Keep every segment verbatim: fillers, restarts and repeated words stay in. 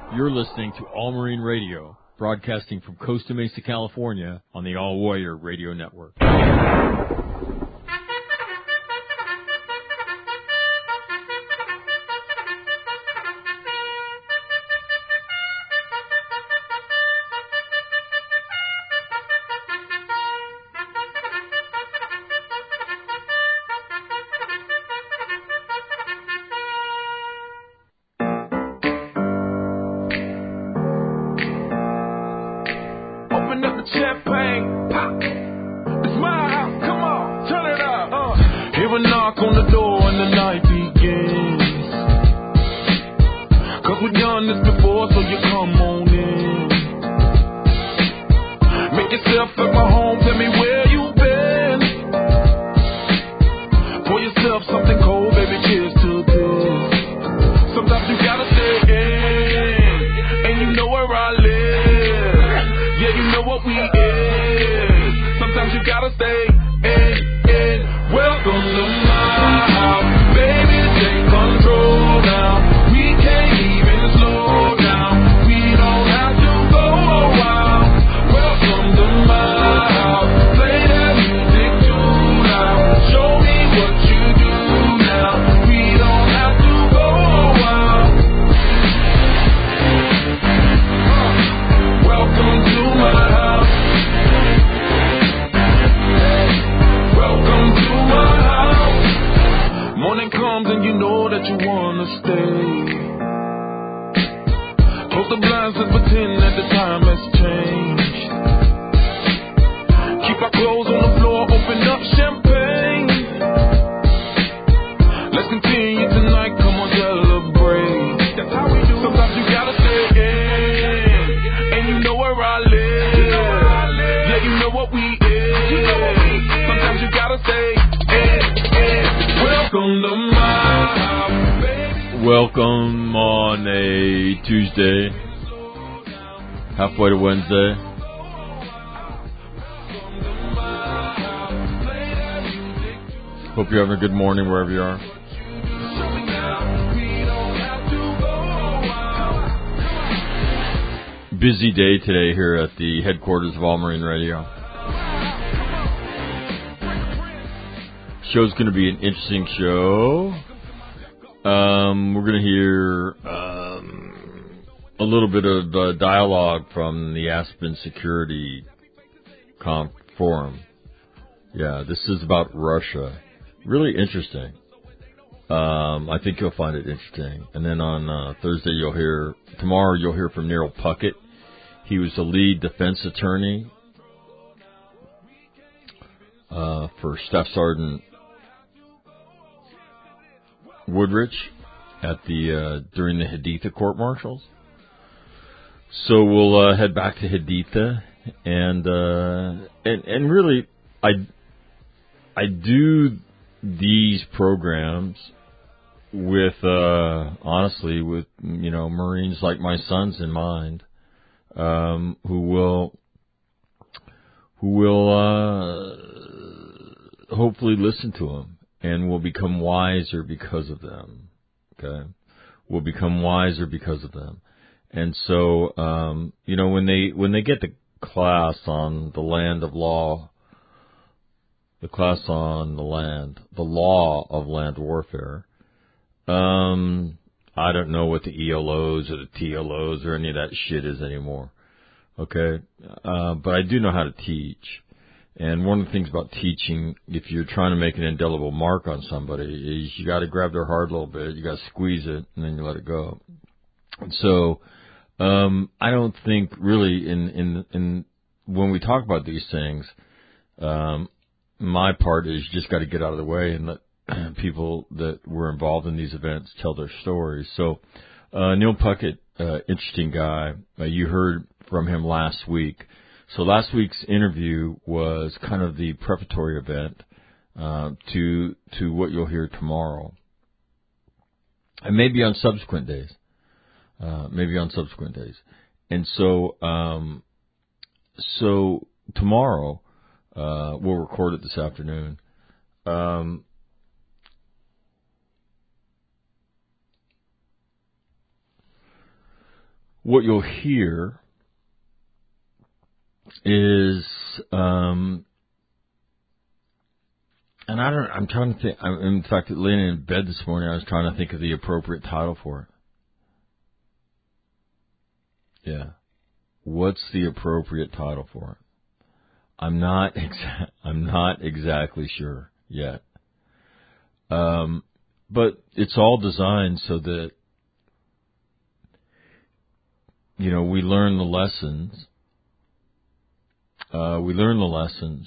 You're listening to All Marine Radio, broadcasting from Costa Mesa, California, on the All Warrior Radio Network. Welcome on a Tuesday, halfway to Wednesday. Hope you're having a good morning wherever you are. Busy day today here at the headquarters of All Marine Radio. Show's going to be an interesting show. Um, we're going to hear um, a little bit of uh, dialogue from the Aspen Security Conf Forum. Yeah, this is about Russia. Really interesting. Um, I think you'll find it interesting. And then on uh, Thursday, you'll hear, tomorrow you'll hear from Neil Puckett. He was the lead defense attorney uh, for Staff Sergeant Woodrich at the uh, during the Haditha court-martials. So we'll uh, head back to Haditha, and uh, and and really, I I do these programs with uh, honestly with you know Marines like my sons in mind, um, who will who will uh, hopefully listen to them. And will become wiser because of them, okay? Will become wiser because of them. And so, um, you know, when they, when they get the class on the land of law, the class on the land, the law of land warfare, um, I don't know what the E L Os or the T L Os or any of that shit is anymore, okay? Uh, but I do know how to teach. And one of the things about teaching, if you're trying to make an indelible mark on somebody, is you got to grab their heart a little bit, you got to squeeze it, and then you let it go. And so, um, I don't think really in, in, in, when we talk about these things, um, my part is you just got to get out of the way and let people that were involved in these events tell their stories. So, uh, Neil Puckett, uh, interesting guy. Uh, you heard from him last week. So last week's interview was kind of the preparatory event uh, to to what you'll hear tomorrow, and maybe on subsequent days, uh, maybe on subsequent days. And so, um, so tomorrow uh, we'll record it this afternoon. Um, what you'll hear is, um, and I don't, I'm trying to think, I'm, in fact, laying in bed this morning, I was trying to think of the appropriate title for it. Yeah. What's the appropriate title for it? I'm not exa- I'm not exactly sure yet. Um, but it's all designed so that, you know, we learn the lessons. Uh, we learn the lessons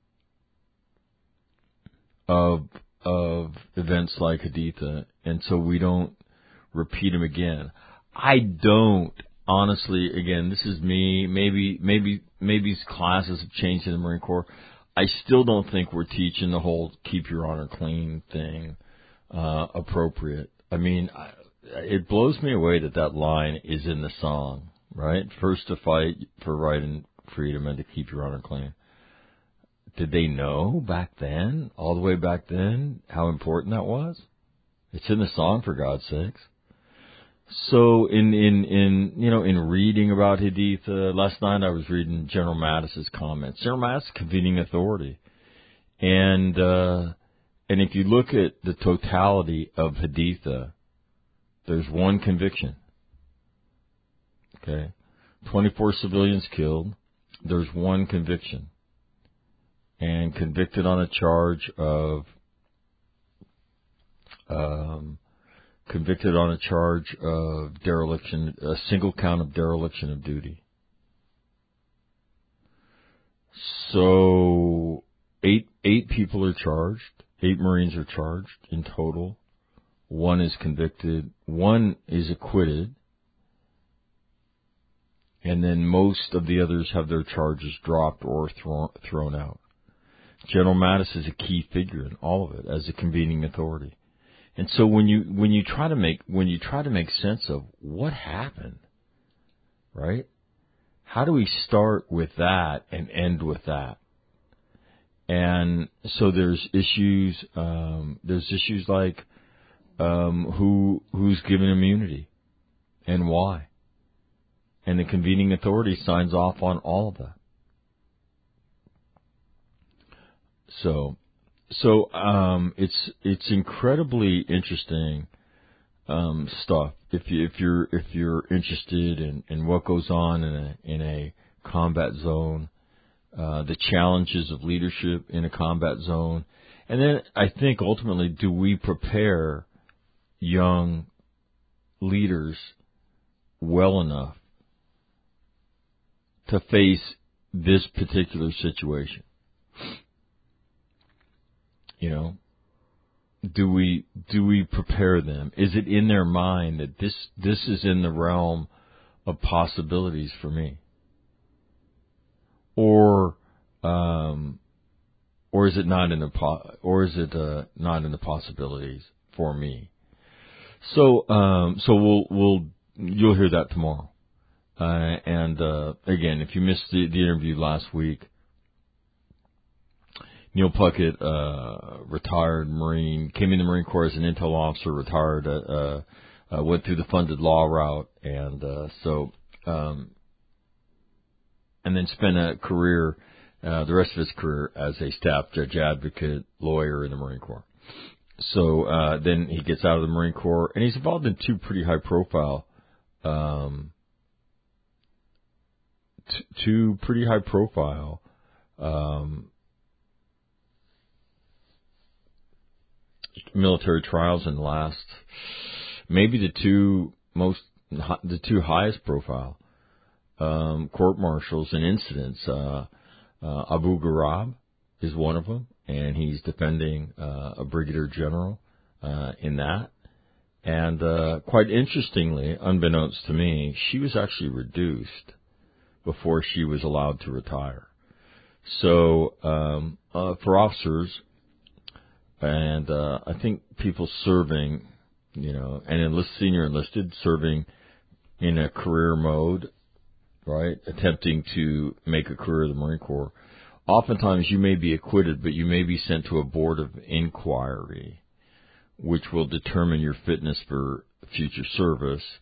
of of events like Haditha, and so we don't repeat them again. I don't. Honestly, again, this is me. Maybe, maybe, maybe classes have changed in the Marine Corps. I still don't think we're teaching the whole "keep your honor clean" thing uh, appropriate. I mean, I, it blows me away that that line is in the song, right? First to fight for right and freedom, and to keep your honor clean. Did they know back then, all the way back then, how important that was? It's in the song, for God's sakes. So in, in, in, you know, in reading about Haditha, last night I was reading General Mattis's comments. General Mattis, convening authority. And, uh, and if you look at the totality of Haditha, there's one conviction. Okay. twenty-four civilians killed. There's one conviction. And convicted on a charge of, um, convicted on a charge of dereliction, a single count of dereliction of duty. So eight eight people are charged. Eight Marines are charged in total. One is convicted. One is acquitted. And then most of the others have their charges dropped or thrown, thrown out. General Mattis is a key figure in all of it as a convening authority. And so when you when you try to make when you try to make sense of what happened, right? How do we start with that and end with that? And so there's issues. Um, there's issues like um, who who's given immunity and why, and the convening authority signs off on all of that. So. So um, it's it's incredibly interesting um, stuff. If you if you're if you're interested in, in what goes on in a in a combat zone, uh, the challenges of leadership in a combat zone, and then I think ultimately, do we prepare young leaders well enough to face this particular situation? You know, do we do we prepare them? Is it in their mind that this this is in the realm of possibilities for me, or um, or is it not in the po- or is it uh, not in the possibilities for me? So um, so we'll we'll you'll hear that tomorrow. Uh, and uh, again, if you missed the, the interview last week. Neil Puckett, uh, retired Marine, came in the Marine Corps as an intel officer, retired, uh, uh, went through the funded law route, and, uh, so, um, and then spent a career, uh, the rest of his career as a staff judge advocate, lawyer in the Marine Corps. So, uh, then he gets out of the Marine Corps, and he's involved in two pretty high profile, um, t- two pretty high profile, um, military trials in the last, maybe the two most, the two highest profile um, court martials and incidents. Uh, uh, Abu Ghraib is one of them, and he's defending uh, a brigadier general uh, in that. And uh, quite interestingly, unbeknownst to me, she was actually reduced before she was allowed to retire. So um, uh, for officers, and uh, I think people serving, you know, and enlist, senior enlisted, serving in a career mode, right, attempting to make a career in the Marine Corps, oftentimes you may be acquitted, but you may be sent to a board of inquiry, which will determine your fitness for future service.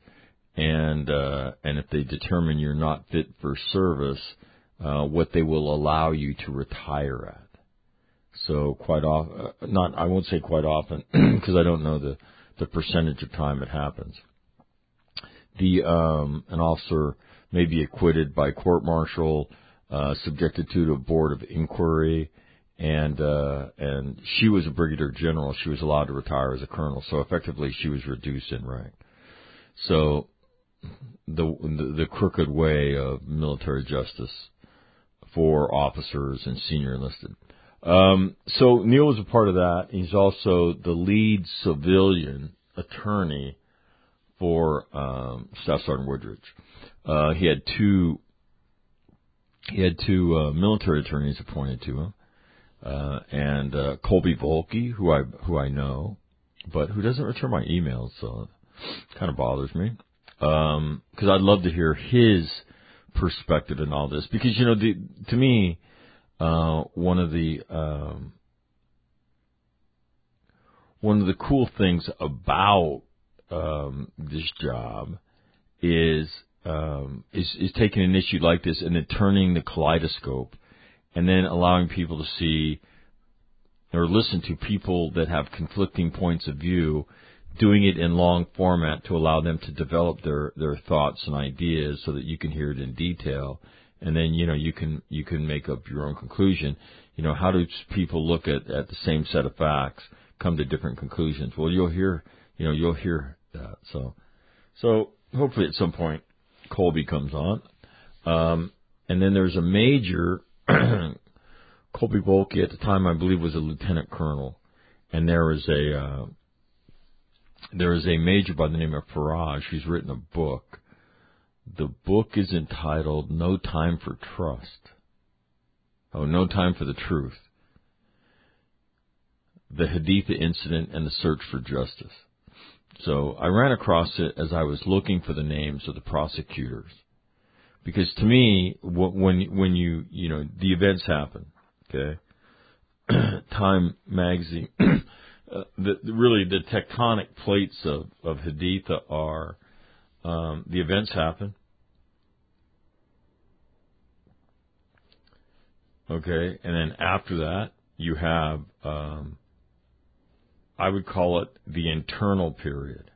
and uh, and if they determine you're not fit for service, uh, what they will allow you to retire at. So quite often, not I won't say quite often because I don't know the the percentage of time it happens. The um, an officer may be acquitted by court martial, uh, subjected to a board of inquiry, and uh, and she was a brigadier general. She was allowed to retire as a colonel, so effectively she was reduced in rank. So the the, the crooked way of military justice for officers and senior enlisted. Um, so Neil was a part of that. He's also the lead civilian attorney for um, Staff Sergeant Woodridge. Uh, he had two. He had two uh, military attorneys appointed to him, uh, and uh, Colby Volke, who I who I know, but who doesn't return my emails, so it kind of bothers me. Um, because I'd love to hear his perspective in all this. Because you know, the, to me. Uh, one of the um, one of the cool things about um, this job is, um, is is taking an issue like this and then turning the kaleidoscope, and then allowing people to see or listen to people that have conflicting points of view, doing it in long format to allow them to develop their their thoughts and ideas so that you can hear it in detail. And then, you know, you can, you can make up your own conclusion. You know, how do people look at, at the same set of facts, come to different conclusions? Well, you'll hear, you know, you'll hear that. So, so hopefully at some point Colby comes on. Um, and then there's a major, Colby Volke at the time, I believe, was a lieutenant colonel. And there was a, uh, there is a major by the name of Farage who's written a book. The book is entitled No Time for Trust. Oh, No Time for the Truth. The Haditha Incident and the Search for Justice. So I ran across it as I was looking for the names of the prosecutors. Because to me, when when you, you know, the events happen, okay? Time magazine, uh, the, really the tectonic plates of, of Haditha are, um, the events happen. Okay, and then after that, you have, um, I would call it the internal period.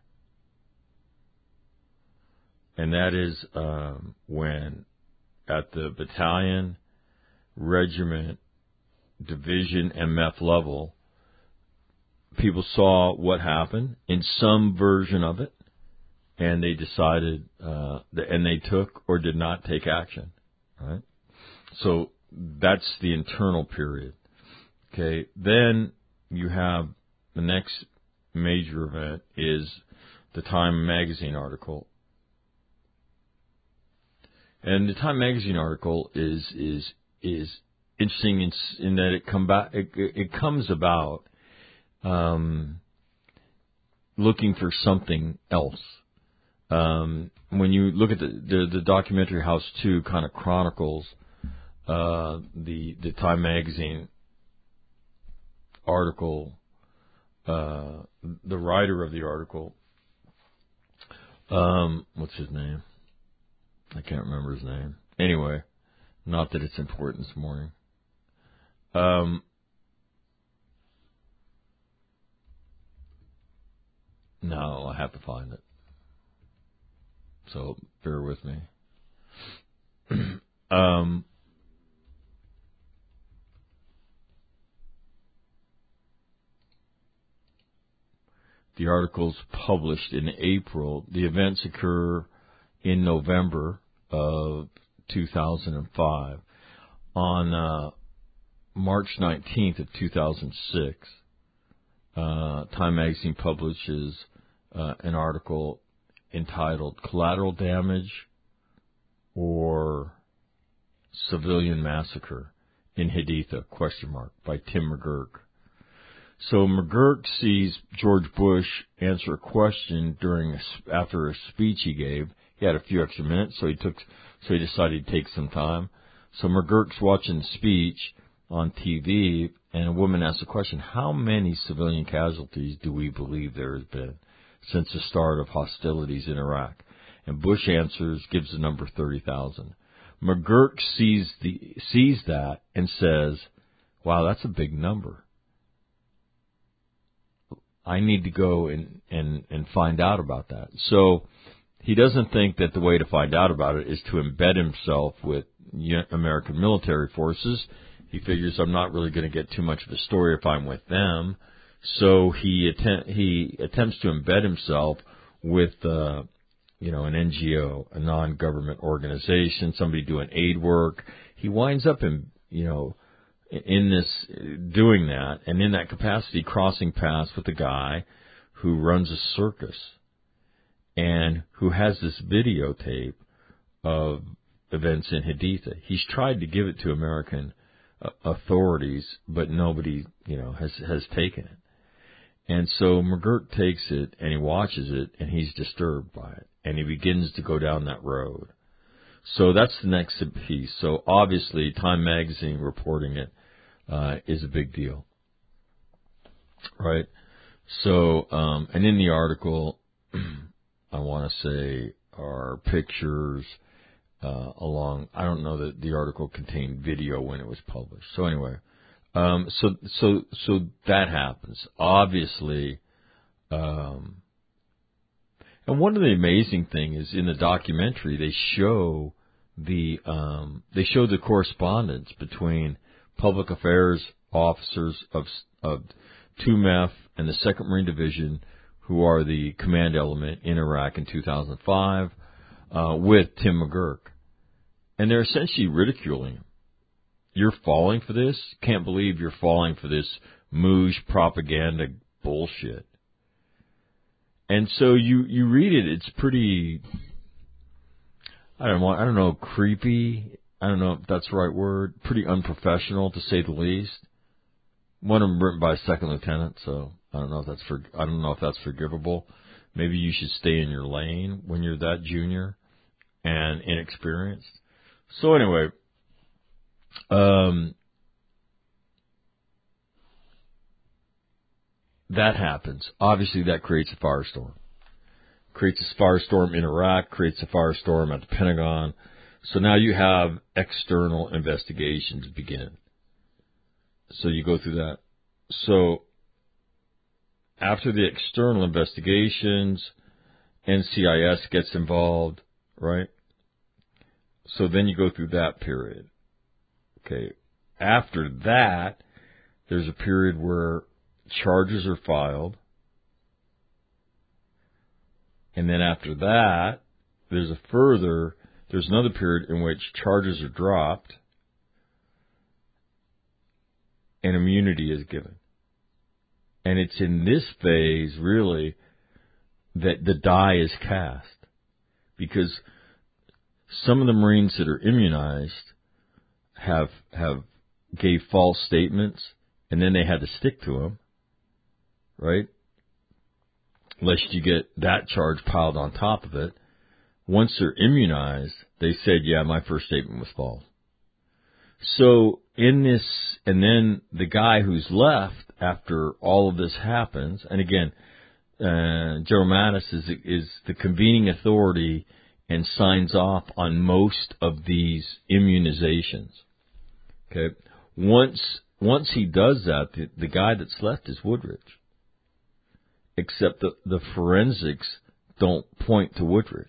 And that is um, when at the battalion, regiment, division, M F level, people saw what happened in some version of it, and they decided, uh, and they took or did not take action, right? So that's the internal period. Okay, then you have the next major event is the Time magazine article. And the Time magazine article is is is interesting in, in that it come back, it, it comes about um, looking for something else. Um, when you look at the, the, the documentary House two kind of chronicles uh, the the Time magazine article, uh, the writer of the article, um, what's his name? I can't remember his name. Anyway, not that it's important this morning. Um, no, I have to find it. So bear with me. um, the article's published in April. The events occur in November of two thousand five. On uh, March nineteenth of two thousand six, uh, Time magazine publishes uh, an article entitled Collateral Damage or Civilian Massacre in Haditha, question mark, by Tim McGurk. So McGurk sees George Bush answer a question during a, after a speech he gave. He had a few extra minutes, so he took, so he decided to take some time. So McGurk's watching the speech on T V, and a woman asked the question, how many civilian casualties do we believe there has been since the start of hostilities in Iraq? And Bush answers, gives the number thirty thousand. McGurk sees the sees that and says, wow, that's a big number. I need to go and, and, and find out about that. So he doesn't think that the way to find out about it is to embed himself with American military forces. He figures I'm not really going to get too much of a story if I'm with them. So he attempt, he attempts to embed himself with, uh, you know, an N G O, a non-government organization, somebody doing aid work. He winds up in, you know, in this, doing that, and in that capacity crossing paths with a guy who runs a circus and who has this videotape of events in Haditha. He's tried to give it to American uh, authorities, but nobody, you know, has, has taken it. And so McGurk takes it and he watches it and he's disturbed by it and he begins to go down that road. So that's the next piece. So obviously Time Magazine reporting it uh, is a big deal, right? So, um, and in the article, I want to say are pictures uh, along. I don't know that the article contained video when it was published. So anyway. Um, so, so, so that happens, obviously. Um, and one of the amazing things is in the documentary, they show the, um, they show the correspondence between public affairs officers of, of two M E F and the second Marine Division, who are the command element in Iraq in two thousand five, uh, with Tim McGurk. And they're essentially ridiculing him. You're falling for this? Can't believe you're falling for this Mooj propaganda bullshit. And so you, you read it, it's pretty, I don't know, I don't know, creepy. I don't know if that's the right word. Pretty unprofessional, to say the least. One of them written by a second lieutenant, so I don't know if that's for, I don't know if that's forgivable. Maybe you should stay in your lane when you're that junior and inexperienced. So anyway, Um, that happens. Obviously, that creates a firestorm. Creates a firestorm in Iraq, creates a firestorm at the Pentagon. So now you have external investigations begin. So you go through that. So after the external investigations, N C I S gets involved, right? So then you go through that period. Okay. After that, there's a period where charges are filed. And then after that, there's a further, there's another period in which charges are dropped and immunity is given. And it's in this phase, really, that the die is cast. Because some of the Marines that are immunized have have gave false statements, and then they had to stick to them, right? Lest you get that charge piled on top of it. Once they're immunized, they said, yeah, my first statement was false. So in this, and then the guy who's left after all of this happens, and again, uh, General Mattis is, is the convening authority and signs off on most of these immunizations. Okay. Once, once he does that, the, the guy that's left is Woodridge. Except the, the forensics don't point to Woodridge.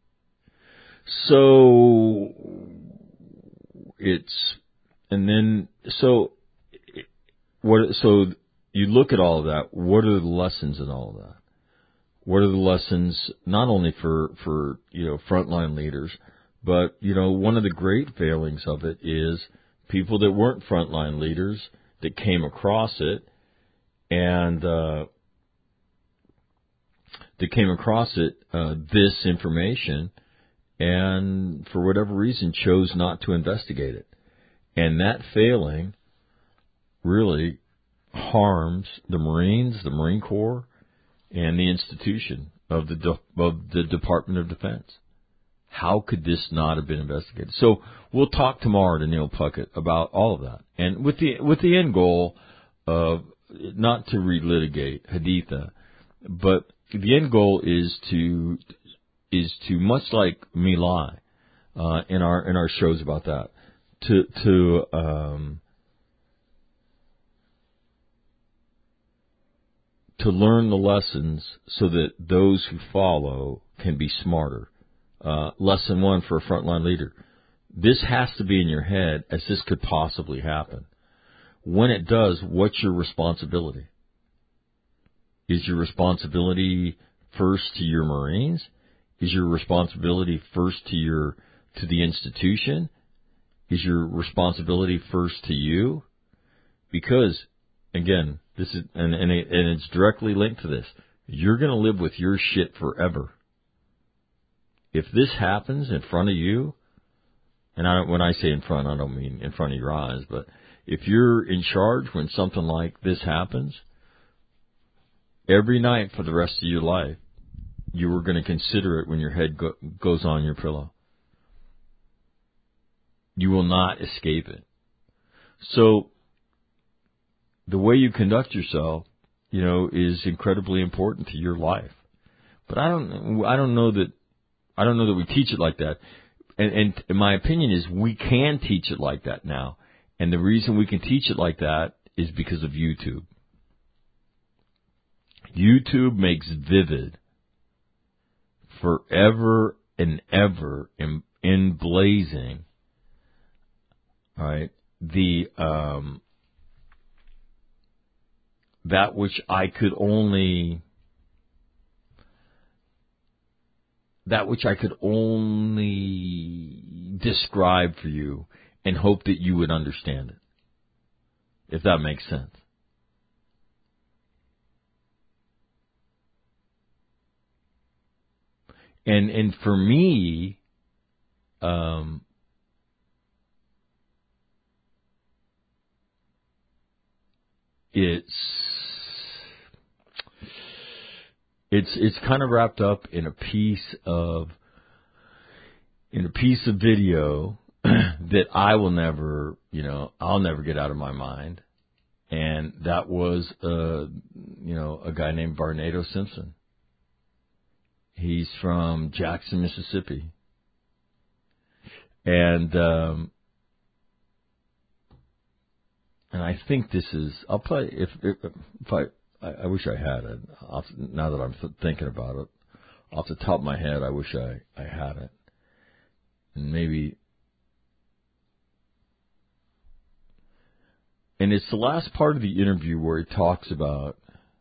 So it's, and then, so what, so you look at all of that. What are the lessons in all of that? What are the lessons not only for, for, you know, frontline leaders, but, you know, one of the great failings of it is people that weren't frontline leaders that came across it and, uh, that came across it, uh, this information, and for whatever reason chose not to investigate it. And that failing really harms the Marines, the Marine Corps, and the institution of the De- of the Department of Defense. How could this not have been investigated? So we'll talk tomorrow to Neil Puckett about all of that, and with the with the end goal of not to relitigate Haditha, but the end goal is to is to, much like Me Lie, uh, in our in our shows about that, to to um, to learn the lessons so that those who follow can be smarter. Uh, lesson one for a frontline leader: this has to be in your head, as this could possibly happen. When it does, what's your responsibility? Is your responsibility first to your Marines? Is your responsibility first to your to the institution? Is your responsibility first to you? Because, again, this is and and, it, and it's directly linked to this. You're going to live with your shit forever. If this happens in front of you, and I don't, when I say in front, I don't mean in front of your eyes, but if you're in charge when something like this happens, every night for the rest of your life, you are going to consider it when your head go, goes on your pillow. You will not escape it. So the way you conduct yourself, you know, is incredibly important to your life. But I don't, I don't know that, I don't know that we teach it like that. And, and my opinion is we can teach it like that now. And the reason we can teach it like that is because of YouTube. YouTube makes vivid, forever and ever in, in blazing, all right, the um, that which I could only that which I could only describe for you and hope that you would understand it, if that makes sense. And and for me, um, it's it's it's kind of wrapped up in a piece of in a piece of video that I will never, you know, I'll never get out of my mind, and that was, uh, you know, a guy named Barnado Simpson. He's from Jackson, Mississippi. And um, and I think this is, I'll play, if, if, if I, I, I wish I had it. Off, now that I'm thinking about it, off the top of my head, I wish I, I had it. And maybe, and it's the last part of the interview where he talks about,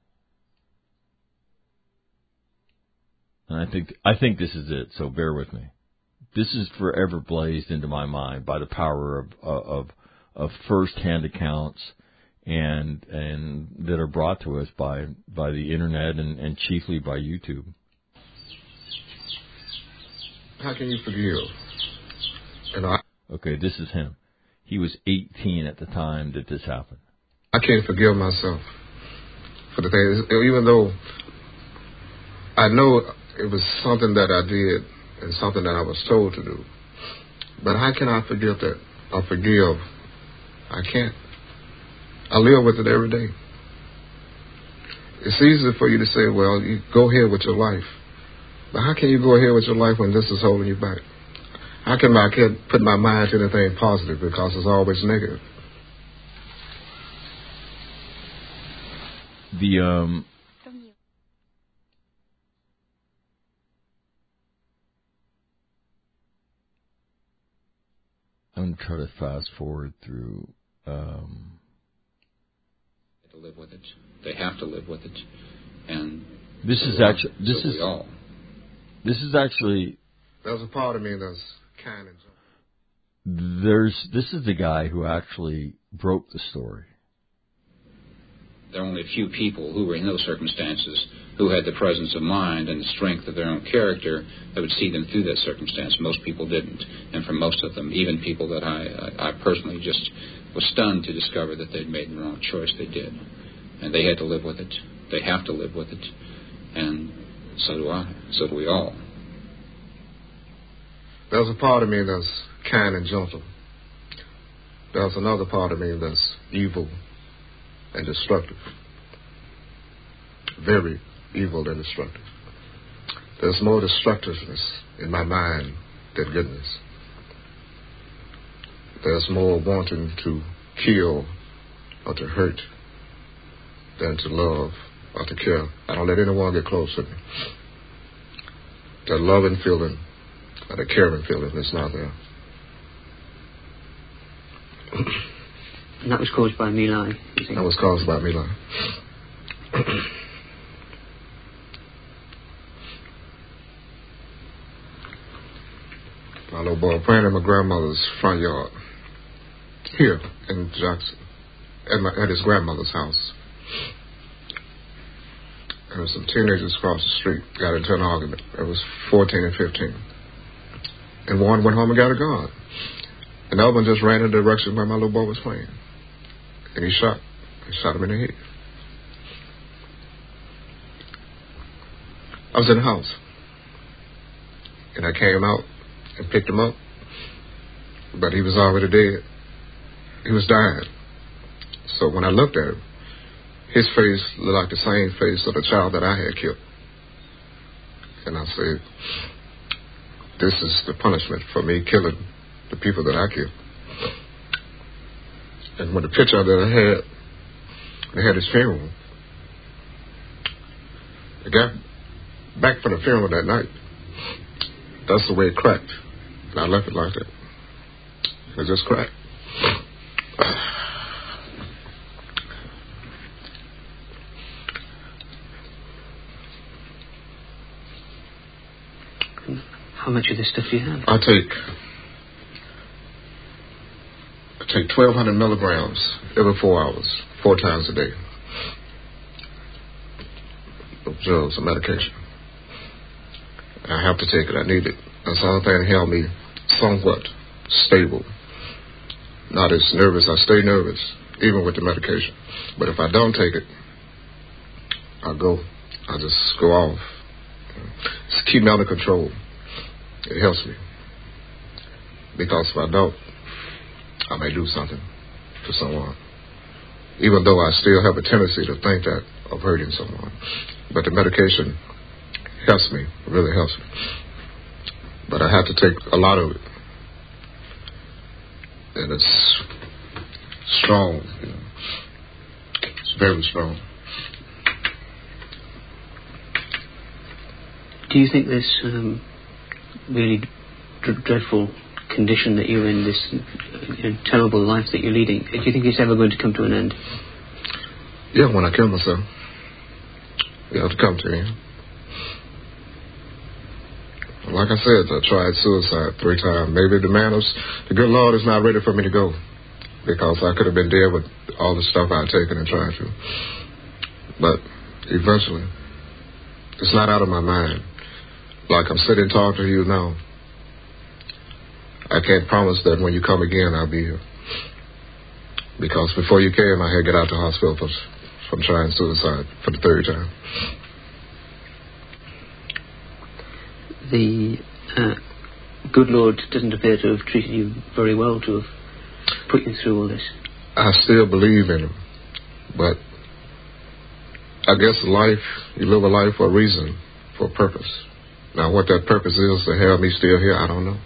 and I think I think this is it, so bear with me. This is forever blazed into my mind by the power of of of first-hand accounts and and that are brought to us by by the internet and, and chiefly by YouTube. How can you forgive? And I okay, this is him. He was eighteen at the time that this happened. I can't forgive myself for the things, even though I know it was something that I did and something that I was told to do. But how can I forgive that? I forgive. I can't. I live with it every day. It's easy for you to say, well, you go ahead with your life. But how can you go ahead with your life when this is holding you back? How can I can't put my mind to anything positive because it's always negative? The, um... I'm going to try to fast forward through. Um, to live with it. They have to live with it. And this so is actually this so is we all. This is actually. There's a part of me that's kind of. There's this is the guy who actually broke the story. There are only a few people who were in those circumstances who had the presence of mind and the strength of their own character that would see them through that circumstance. Most people didn't. And for most of them, even people that I, I personally just was stunned to discover that they'd made the wrong choice, they did. And they had to live with it. They have to live with it. And so do I. So do we all. There's a part of me that's kind and gentle. There's another part of me that's evil and destructive. Very evil and destructive. There's more destructiveness in my mind than goodness. There's more wanting to kill or to hurt than to love or to care. I don't let anyone get close to me. That loving feeling or the caring feeling is not there. And that was caused by My Lai, you think? That was caused by My Lai. My little boy playing in my grandmother's front yard here in Jackson, at, my, at his grandmother's house. There were some teenagers across the street got into an argument. It was fourteen and fifteen. And one went home and got a gun. And the other one just ran in the direction where my little boy was playing. And he shot. He shot him in the head. I was in the house. And I came out and picked him up. But he was already dead. He was dying. So when I looked at him, his face looked like the same face of the child that I had killed. And I said, this is the punishment for me killing the people that I killed. And when the picture that I had, they had his funeral. I got back from the funeral that night. That's the way it cracked. And I left it like that. It just cracked. How much of this stuff do you have? I take I take twelve hundred milligrams every four hours, four times a day. Of drugs and medication. I have to take it. I need it. That's the only thing that held me somewhat stable. Not as nervous. I stay nervous, even with the medication. But if I don't take it, I go. I just go off. Just keep me under control. It helps me. Because if I don't, I may do something to someone. Even though I still have a tendency to think that of hurting someone. But the medication helps me. It really helps me. But I have to take a lot of it. And it's strong. You know. It's very strong. Do you think this um, really d- dreadful condition that you're in, this you know, terrible life that you're leading, do you think it's ever going to come to an end? Yeah, when I kill myself. You have to come to me. Like I said, I tried suicide three times. Maybe the man, was, the good Lord is not ready for me to go. Because I could have been dead with all the stuff I'd taken and tried to. But eventually, it's not out of my mind. Like I'm sitting talking to you now. I can't promise that when you come again, I'll be here. Because before you came, I had to get out of the hospital for, from trying suicide for the third time. The uh, good Lord doesn't appear to have treated you very well, to have put you through all this. I still believe in him. But I guess life, you live a life for a reason, for a purpose. Now, what that purpose is to have me still here, I don't know.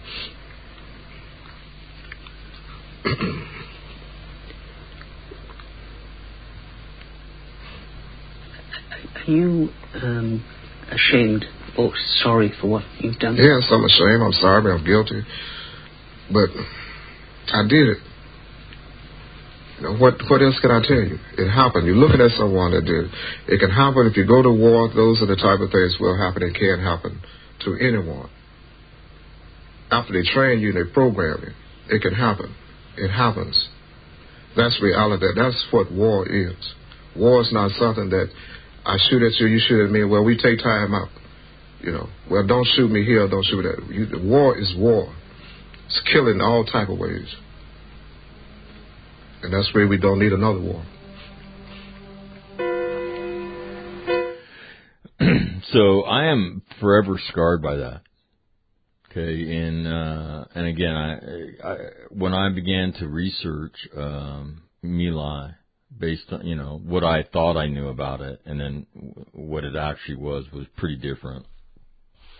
Are you um, ashamed or sorry for what you've done? Yes, I'm ashamed. I'm sorry. I'm guilty. But I did it. You know, what, what else can I tell you? It happened. You're looking at someone that did it. It can happen if you go to war. Those are the type of things will happen. It can happen to anyone. After they train you and they program you, it can happen. It happens. That's reality. That's what war is. War is not something that I shoot at you, you shoot at me. Well, we take time out. You know, well, don't shoot me here, don't shoot me there. You, the war is war. It's killing all type of ways. And that's where we don't need another war. So I am forever scarred by that. Okay, and uh, and again, I, I when I began to research um, My Lai, based on you know what I thought I knew about it, and then what it actually was was pretty different.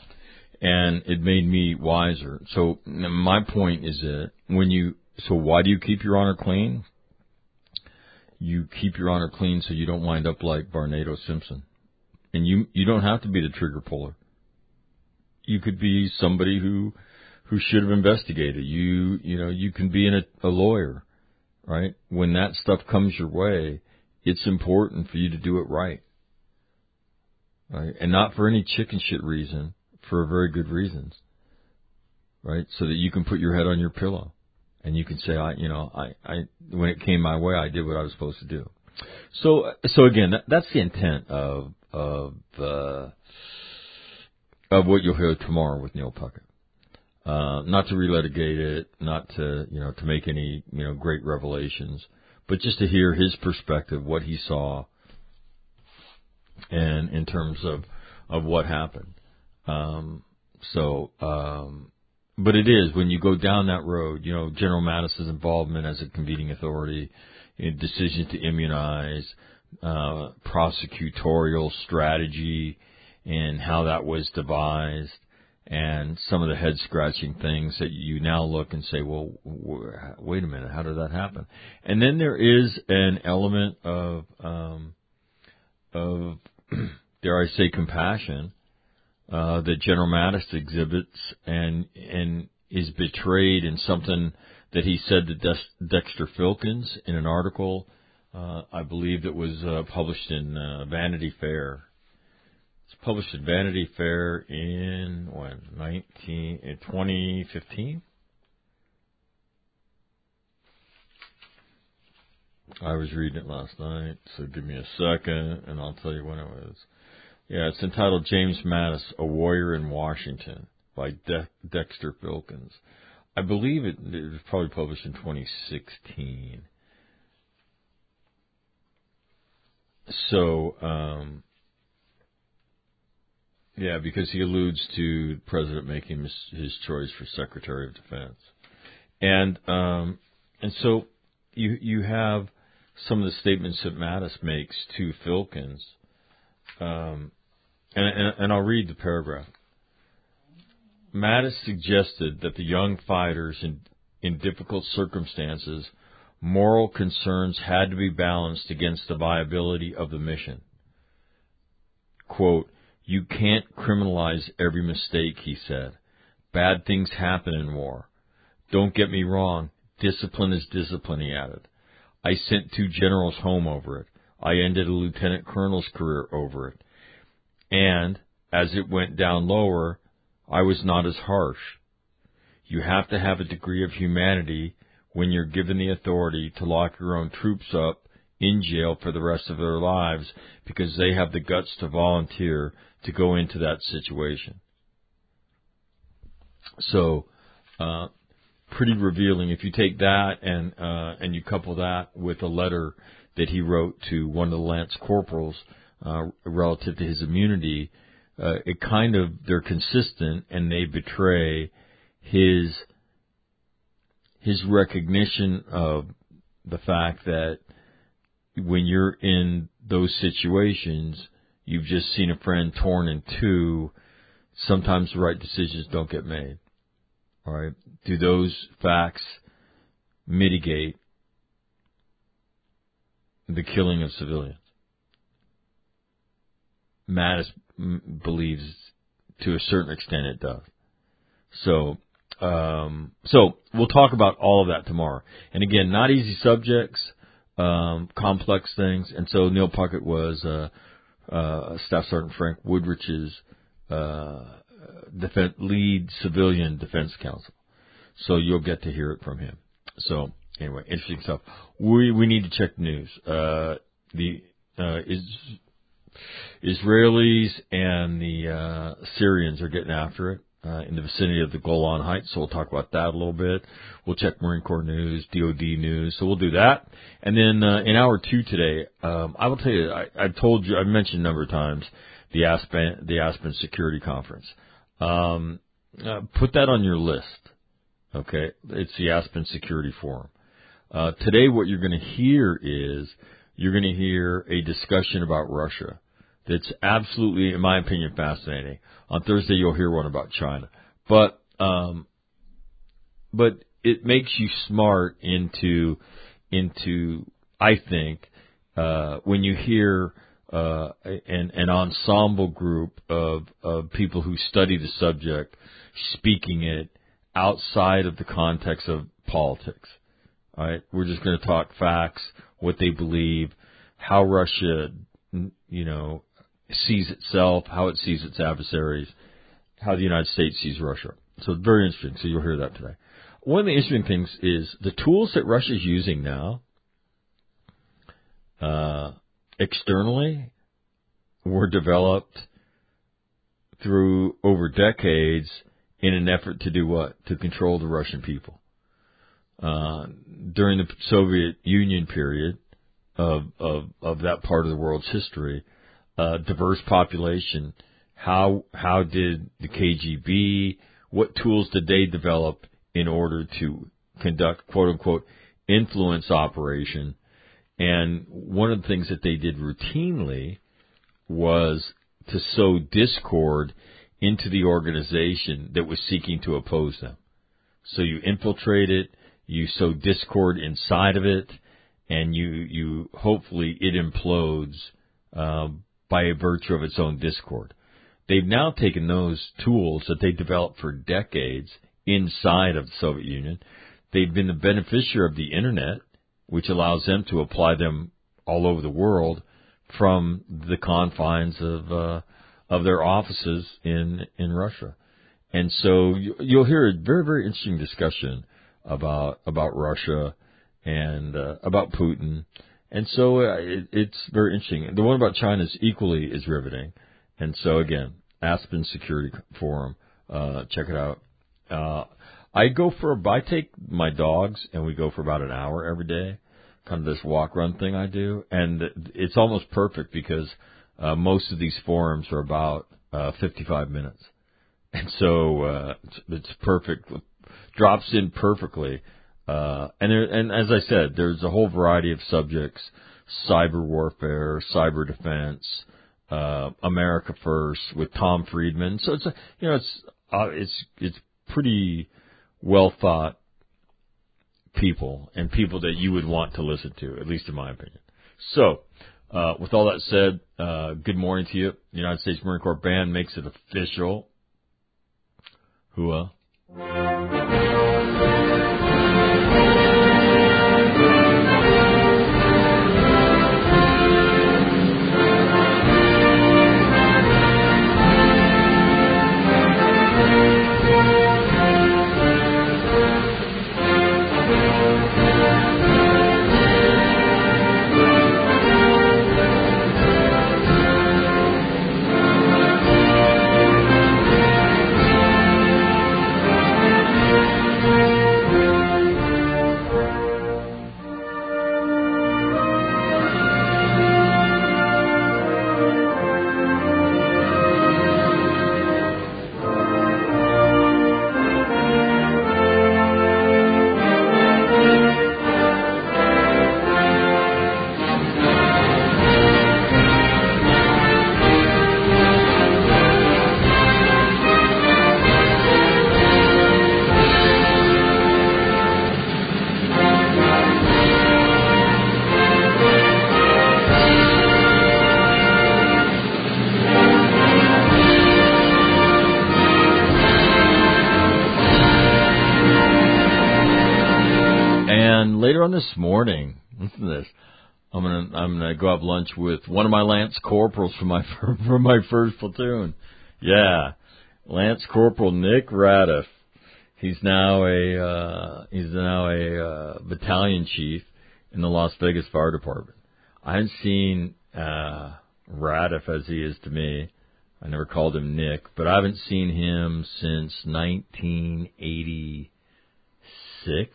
and it made me wiser. So my point is that when you, so why do you keep your honor clean? You keep your honor clean so you don't wind up like Barnado Simpson. And you, you don't have to be the trigger puller. You could be somebody who, who should have investigated. You, you know, you can be in a, a lawyer, right? When that stuff comes your way, it's important for you to do it right. Right? And not for any chicken shit reason, for very good reasons. Right? So that you can put your head on your pillow. And you can say, I, you know, I, I, when it came my way, I did what I was supposed to do. So, so again, that, that's the intent of, of, uh, of what you'll hear tomorrow with Neil Puckett. Uh, not to relitigate it, not to, you know, to make any, you know, great revelations, but just to hear his perspective, what he saw, and in terms of, of what happened. Um, so, um, but it is, when you go down that road, you know, General Mattis's involvement as a convening authority, in decision to immunize, uh, prosecutorial strategy, and how that was devised, and some of the head-scratching things that you now look and say, well, wait a minute, how did that happen? And then there is an element of, um, of, dare I say, compassion, uh, that General Mattis exhibits and, and is betrayed in something that he said to Dex- Dexter Filkins in an article, uh, I believe that was, uh, published in, uh, Vanity Fair. It's published in Vanity Fair in, when, nineteen, in twenty fifteen? I was reading it last night, so give me a second, and I'll tell you when it was. Yeah, it's entitled James Mattis, A Warrior in Washington, by De- Dexter Filkins. I believe it, it was probably published in twenty sixteen. So, um, yeah, because he alludes to the president making his, his choice for Secretary of Defense. And, um, and so you, you have some of the statements that Mattis makes to Filkins, um, and, and, and I'll read the paragraph. Mattis suggested that the young fighters in, in difficult circumstances, moral concerns had to be balanced against the viability of the mission. Quote, you can't criminalize every mistake, he said. Bad things happen in war. Don't get me wrong, discipline is discipline, he added. I sent two generals home over it. I ended a lieutenant colonel's career over it. And, as it went down lower, I was not as harsh. You have to have a degree of humanity when you're given the authority to lock your own troops up in jail for the rest of their lives because they have the guts to volunteer to go into that situation. So, uh, pretty revealing. If you take that and uh, and you couple that with a letter that he wrote to one of the lance corporals uh, relative to his immunity, uh, it kind of, they're consistent and they betray his his recognition of the fact that when you're in those situations, you've just seen a friend torn in two, sometimes the right decisions don't get made. All right. Do those facts mitigate the killing of civilians? Mattis m- believes to a certain extent it does. So, um, so we'll talk about all of that tomorrow. And again, not easy subjects, um, complex things. And so Neil Puckett was uh, uh, Staff Sergeant Frank Woodrich's uh, defense, lead civilian defense counsel. So you'll get to hear it from him. So anyway, interesting stuff. We we need to check the news. Uh, the uh, is, Israelis and the uh, Syrians are getting after it uh, in the vicinity of the Golan Heights. So we'll talk about that a little bit. We'll check Marine Corps news, D O D news. So we'll do that. And then uh, in hour two today, um, I will tell you, I, I've told you, I've mentioned a number of times the Aspen the Aspen Security Conference. Um, uh, put that on your list. Okay, it's the Aspen Security Forum. Uh, today what you're going to hear is, you're going to hear a discussion about Russia. that's absolutely, in my opinion, fascinating. On Thursday, you'll hear one about China. But um, but it makes you smart into, into I think, uh, when you hear uh, an, an ensemble group of, of people who study the subject speaking it outside of the context of politics. All right, we're just going to talk facts, what they believe, how Russia, you know, sees itself, how it sees its adversaries, how the United States sees Russia. So it's very interesting. So you'll hear that today. One of the interesting things is the tools that Russia is using now, uh, externally, were developed through over decades in an effort to do what? To control the Russian people. Uh, during the Soviet Union period of, of, of that part of the world's history, uh, diverse population, how, how did the K G B, what tools did they develop in order to conduct quote unquote influence operation? And one of the things that they did routinely was to sow discord into the organization that was seeking to oppose them. So you infiltrate it, you sow discord inside of it, and you, you hopefully it implodes uh, by virtue of its own discord. They've now taken those tools that they developed for decades inside of the Soviet Union. They've been the beneficiary of the Internet, which allows them to apply them all over the world from the confines of uh, of their offices in in Russia. And so you, you'll hear a very, very interesting discussion about about Russia and uh, about Putin. And so uh, it, it's very interesting. The one about China is equally as riveting. And so, again, Aspen Security Forum, uh, check it out. Uh, I go for, I take my dogs and we go for about an hour every day, kind of this walk run thing I do. And it's almost perfect because uh, most of these forums are about uh, fifty-five minutes. And so uh, it's, it's perfect, drops in perfectly. Uh, and there, and as I said, there's a whole variety of subjects: cyber warfare, cyber defense, uh, America First with Tom Friedman. So it's a, you know it's uh, it's it's pretty well thought people and people that you would want to listen to, at least in my opinion. So uh, with all that said, uh, good morning to you. The United States Marine Corps Band makes it official. Hua. Later on this morning, listen to this. I'm gonna I'm gonna go have lunch with one of my Lance Corporals from my from my first platoon. Yeah, Lance Corporal Nick Radiff. He's now a uh, he's now a uh, battalion chief in the Las Vegas Fire Department. I haven't seen uh, Radiff as he is to me. I never called him Nick, but I haven't seen him since nineteen eighty-six.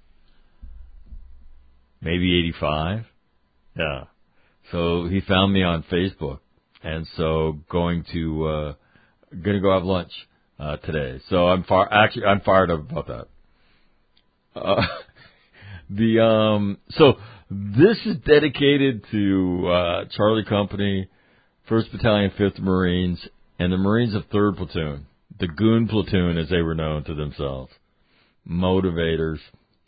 Maybe eighty-five. Yeah. So he found me on Facebook. And so going to, uh, gonna go have lunch, uh, today. So I'm far, actually, I'm fired up about that. Uh, the, um, so this is dedicated to, uh, Charlie Company, first Battalion, fifth Marines, and the Marines of third Platoon, the Goon Platoon as they were known to themselves. Motivators.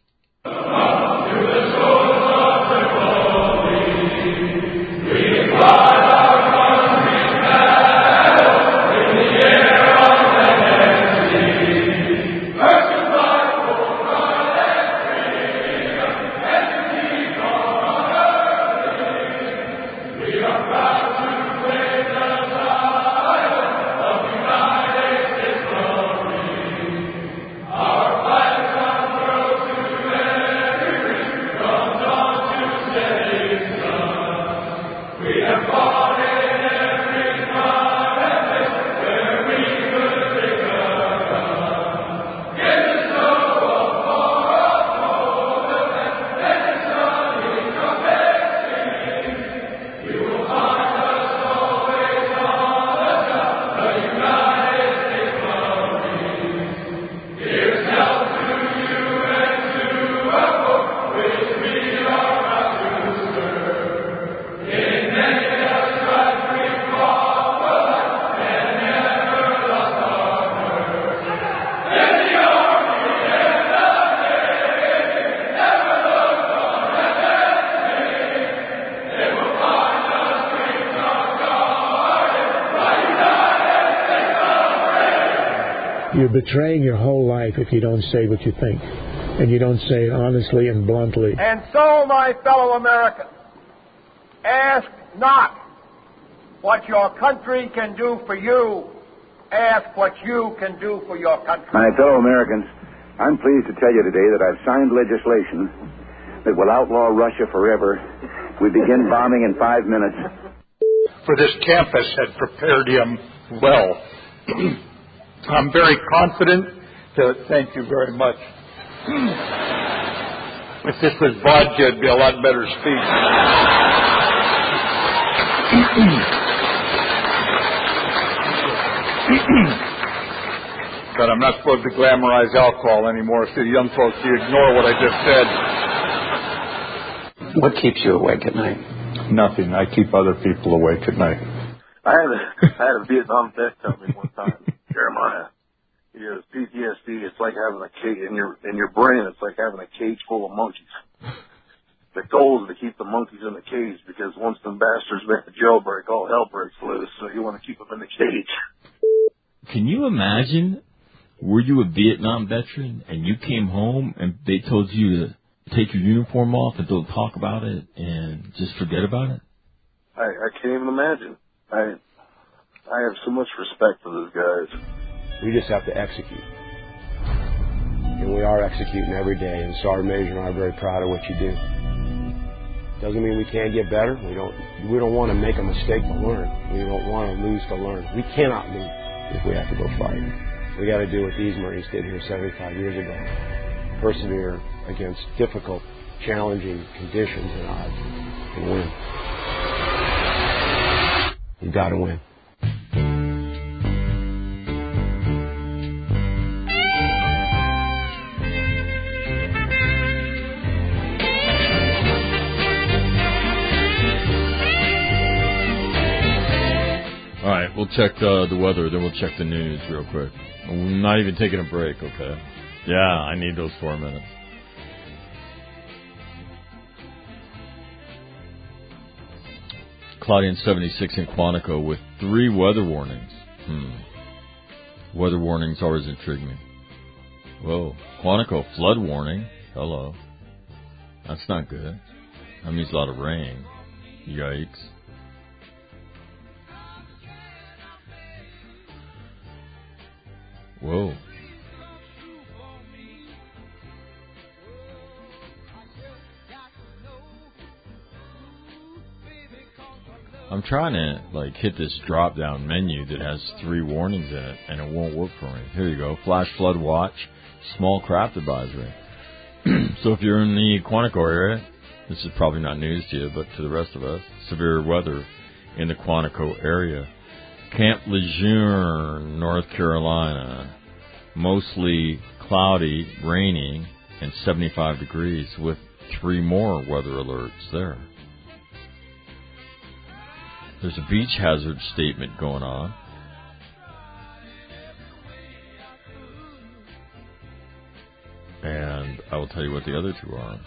You're betraying your whole life if you don't say what you think, and you don't say it honestly and bluntly. And so, my fellow Americans, ask not what your country can do for you. Ask what you can do for your country. My fellow Americans, I'm pleased to tell you today that I've signed legislation that will outlaw Russia forever. We begin bombing in five minutes. For this campus had prepared him well. I'm very confident to thank you very much. If this was vodka, it'd be a lot better speech. But I'm not supposed to glamorize alcohol anymore, so you young folks, you ignore what I just said. What keeps you awake at night? Nothing. I keep other people awake at night. I had a, I had a Vietnam vet tell me one time, Jeremiah, he goes, P T S D, it's like having a cage in your, in your brain, it's like having a cage full of monkeys. The goal is to keep the monkeys in the cage because once the bastards make the jailbreak, all hell breaks loose, so you want to keep them in the cage. Can you imagine, were you a Vietnam veteran and you came home and they told you to take your uniform off and don't talk about it and just forget about it? I, I can't even imagine. I I have so much respect for those guys. We just have to execute. And we are executing every day, and Sergeant Major and I are very proud of what you do. Doesn't mean we can't get better. We don't we don't want to make a mistake to learn. We don't want to lose to learn. We cannot lose if we have to go fight. We got to do what these Marines did here seventy-five years ago. Persevere against difficult, challenging conditions and odds and win. You've got to win. All right, we'll check uh, the weather, then we'll check the news real quick. We're not even taking a break, okay? Yeah, I need those four minutes. Claudian seventy-six in Quantico with three weather warnings. Hmm. Weather warnings always intrigue me. Whoa. Quantico flood warning. Hello. That's not good. That means a lot of rain. Yikes. Whoa. I'm trying to like hit this drop down menu that has three warnings in it and it won't work for me. Here you go. Flash flood watch, small craft advisory. So if you're in the Quantico area, this is probably not news to you, but to the rest of us, severe weather in the Quantico area. Camp Lejeune, North Carolina, mostly cloudy, raining, and seventy-five degrees with three more weather alerts there. There's a beach hazard statement going on. And I will tell you what the other two are.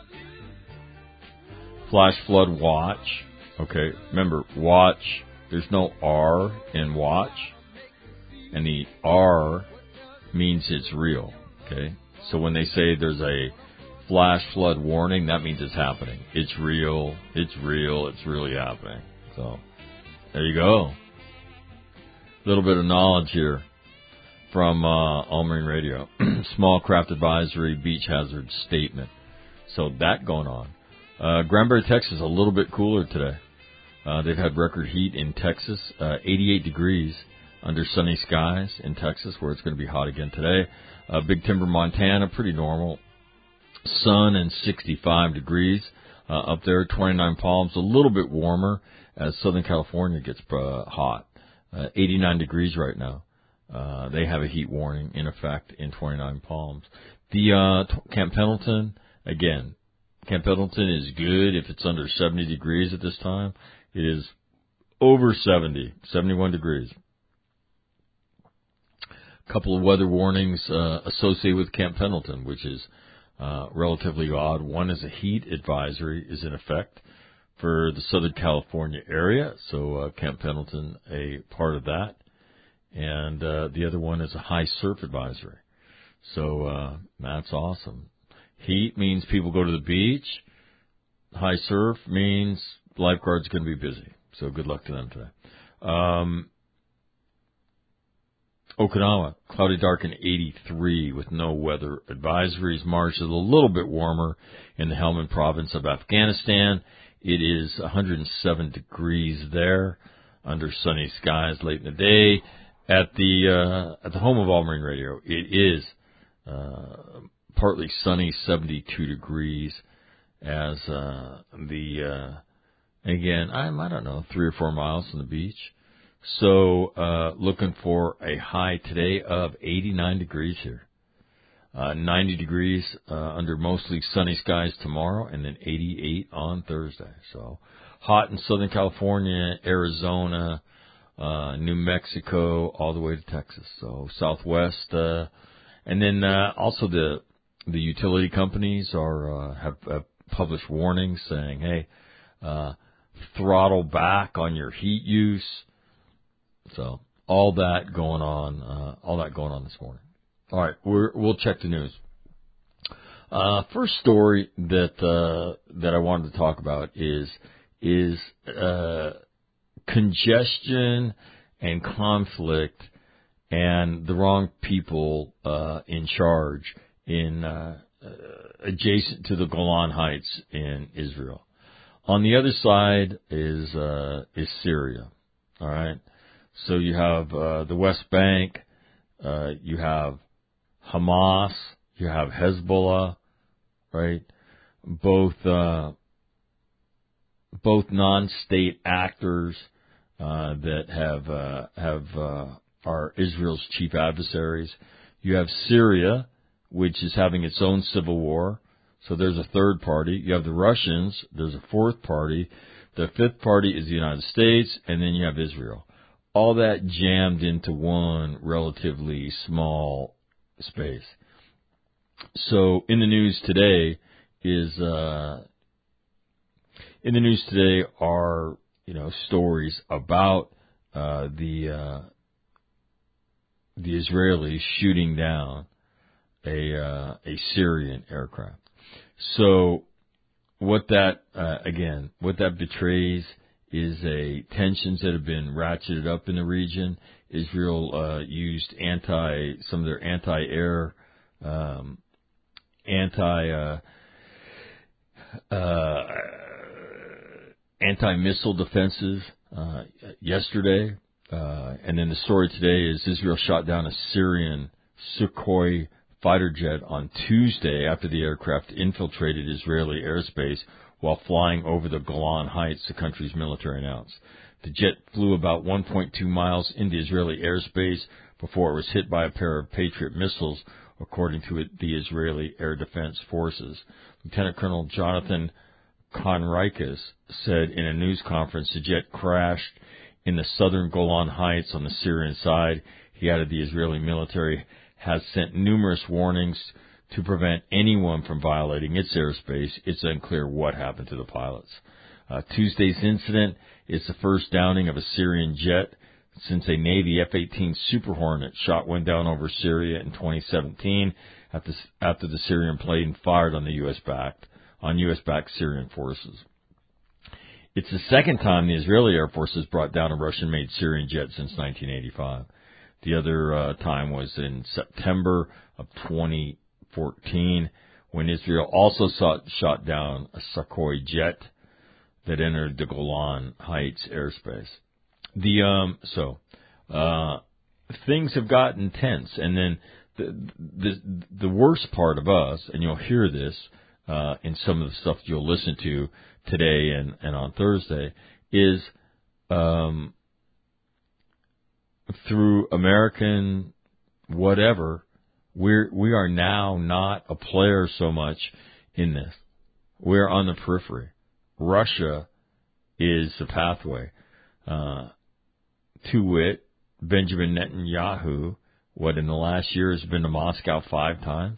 Flash flood watch. Okay, remember, watch, there's no R in watch. And the R means it's real. Okay, so when they say there's a flash flood warning, that means it's happening. It's real, it's real, it's really happening. So, there you go. A little bit of knowledge here from uh, All Marine Radio. Small craft advisory, beach hazard statement. So that going on. Uh, Granbury, Texas, a little bit cooler today. Uh, they've had record heat in Texas, uh, eighty-eight degrees under sunny skies in Texas, where it's going to be hot again today. Uh, Big Timber, Montana, pretty normal. Sun and sixty-five degrees uh, up there. twenty-nine Palms, a little bit warmer as Southern California gets uh, hot. Uh, eighty-nine degrees right now. Uh, they have a heat warning in effect in twenty-nine Palms. The uh, t- Camp Pendleton, again, Camp Pendleton is good if it's under seventy degrees at this time. It is over seventy, seventy-one degrees. A couple of weather warnings uh, associated with Camp Pendleton, which is uh, relatively odd. One is a heat advisory is in effect for the Southern California area, so uh, Camp Pendleton a part of that. And uh, the other one is a high surf advisory. So uh, that's awesome. Heat means people go to the beach. High surf means lifeguards going to be busy. So good luck to them today. Um, Okinawa, cloudy, dark, and eighty-three with no weather advisories. March is a little bit warmer in the Helmand province of Afghanistan. It is one hundred seven degrees there under sunny skies late in the day. At the uh, at the home of All Marine Radio, it is uh, partly sunny, seventy-two degrees. As uh, the uh, again, I'm I don't know three or four miles from the beach. So uh, looking for a high today of eighty-nine degrees here, uh, ninety degrees uh, under mostly sunny skies tomorrow, and then eighty-eight on Thursday. So hot in Southern California, Arizona. Uh, New Mexico, all the way to Texas. So Southwest, uh, and then uh, also the the utility companies are uh, have, have published warnings saying, "Hey, uh, throttle back on your heat use." So all that going on, uh, all that going on this morning. All right, we're, we'll check the news. Uh, first story that uh, that I wanted to talk about is is. Uh, congestion and conflict and the wrong people uh, in charge in uh, uh, adjacent to the Golan Heights in Israel. On the other side is uh, is Syria. All right, so you have uh, the West Bank, uh, you have Hamas, you have Hezbollah, right? Both uh, both non-state actors. Uh, that have uh, have uh, are Israel's chief adversaries. You have Syria, which is having its own civil war. So there's a third party. You have the Russians. There's a fourth party. The fifth party is the United States, and then you have Israel. All that jammed into one relatively small space. So in the news today is uh, in the news today are. You know, stories about uh, the uh, the Israelis shooting down a uh, a Syrian aircraft. So, what that uh, again, what that betrays is a tensions that have been ratcheted up in the region. Israel uh, used anti some of their anti-air, um, anti. Uh, uh, anti-missile defenses uh, yesterday, uh, and then the story today is Israel shot down a Syrian Sukhoi fighter jet on Tuesday after the aircraft infiltrated Israeli airspace while flying over the Golan Heights, the country's military announced. The jet flew about one point two miles into Israeli airspace before it was hit by a pair of Patriot missiles, according to it, the Israeli Air Defense Forces. Lieutenant Colonel Jonathan Conricus said in a news conference the jet crashed in the southern Golan Heights on the Syrian side. He added the Israeli military has sent numerous warnings to prevent anyone from violating its airspace. It's unclear what happened to the pilots. Uh, Tuesday's incident is the first downing of a Syrian jet since a Navy F eighteen Super Hornet shot one down over Syria in twenty seventeen after, after the Syrian plane fired on the U S backed on U S backed Syrian forces. It's the second time the Israeli Air Force has brought down a Russian-made Syrian jet since nineteen eighty-five. The other uh, time was in September of twenty fourteen when Israel also sought, shot down a Sukhoi jet that entered the Golan Heights airspace. The um so uh things have gotten tense, and then the the the worst part of us, and you'll hear this uh in some of the stuff you'll listen to today and, and on Thursday, is um through American whatever, we're we are now not a player so much in this. We're on the periphery. Russia is the pathway. Uh, to wit, Benjamin Netanyahu, what in the last year has been to Moscow five times,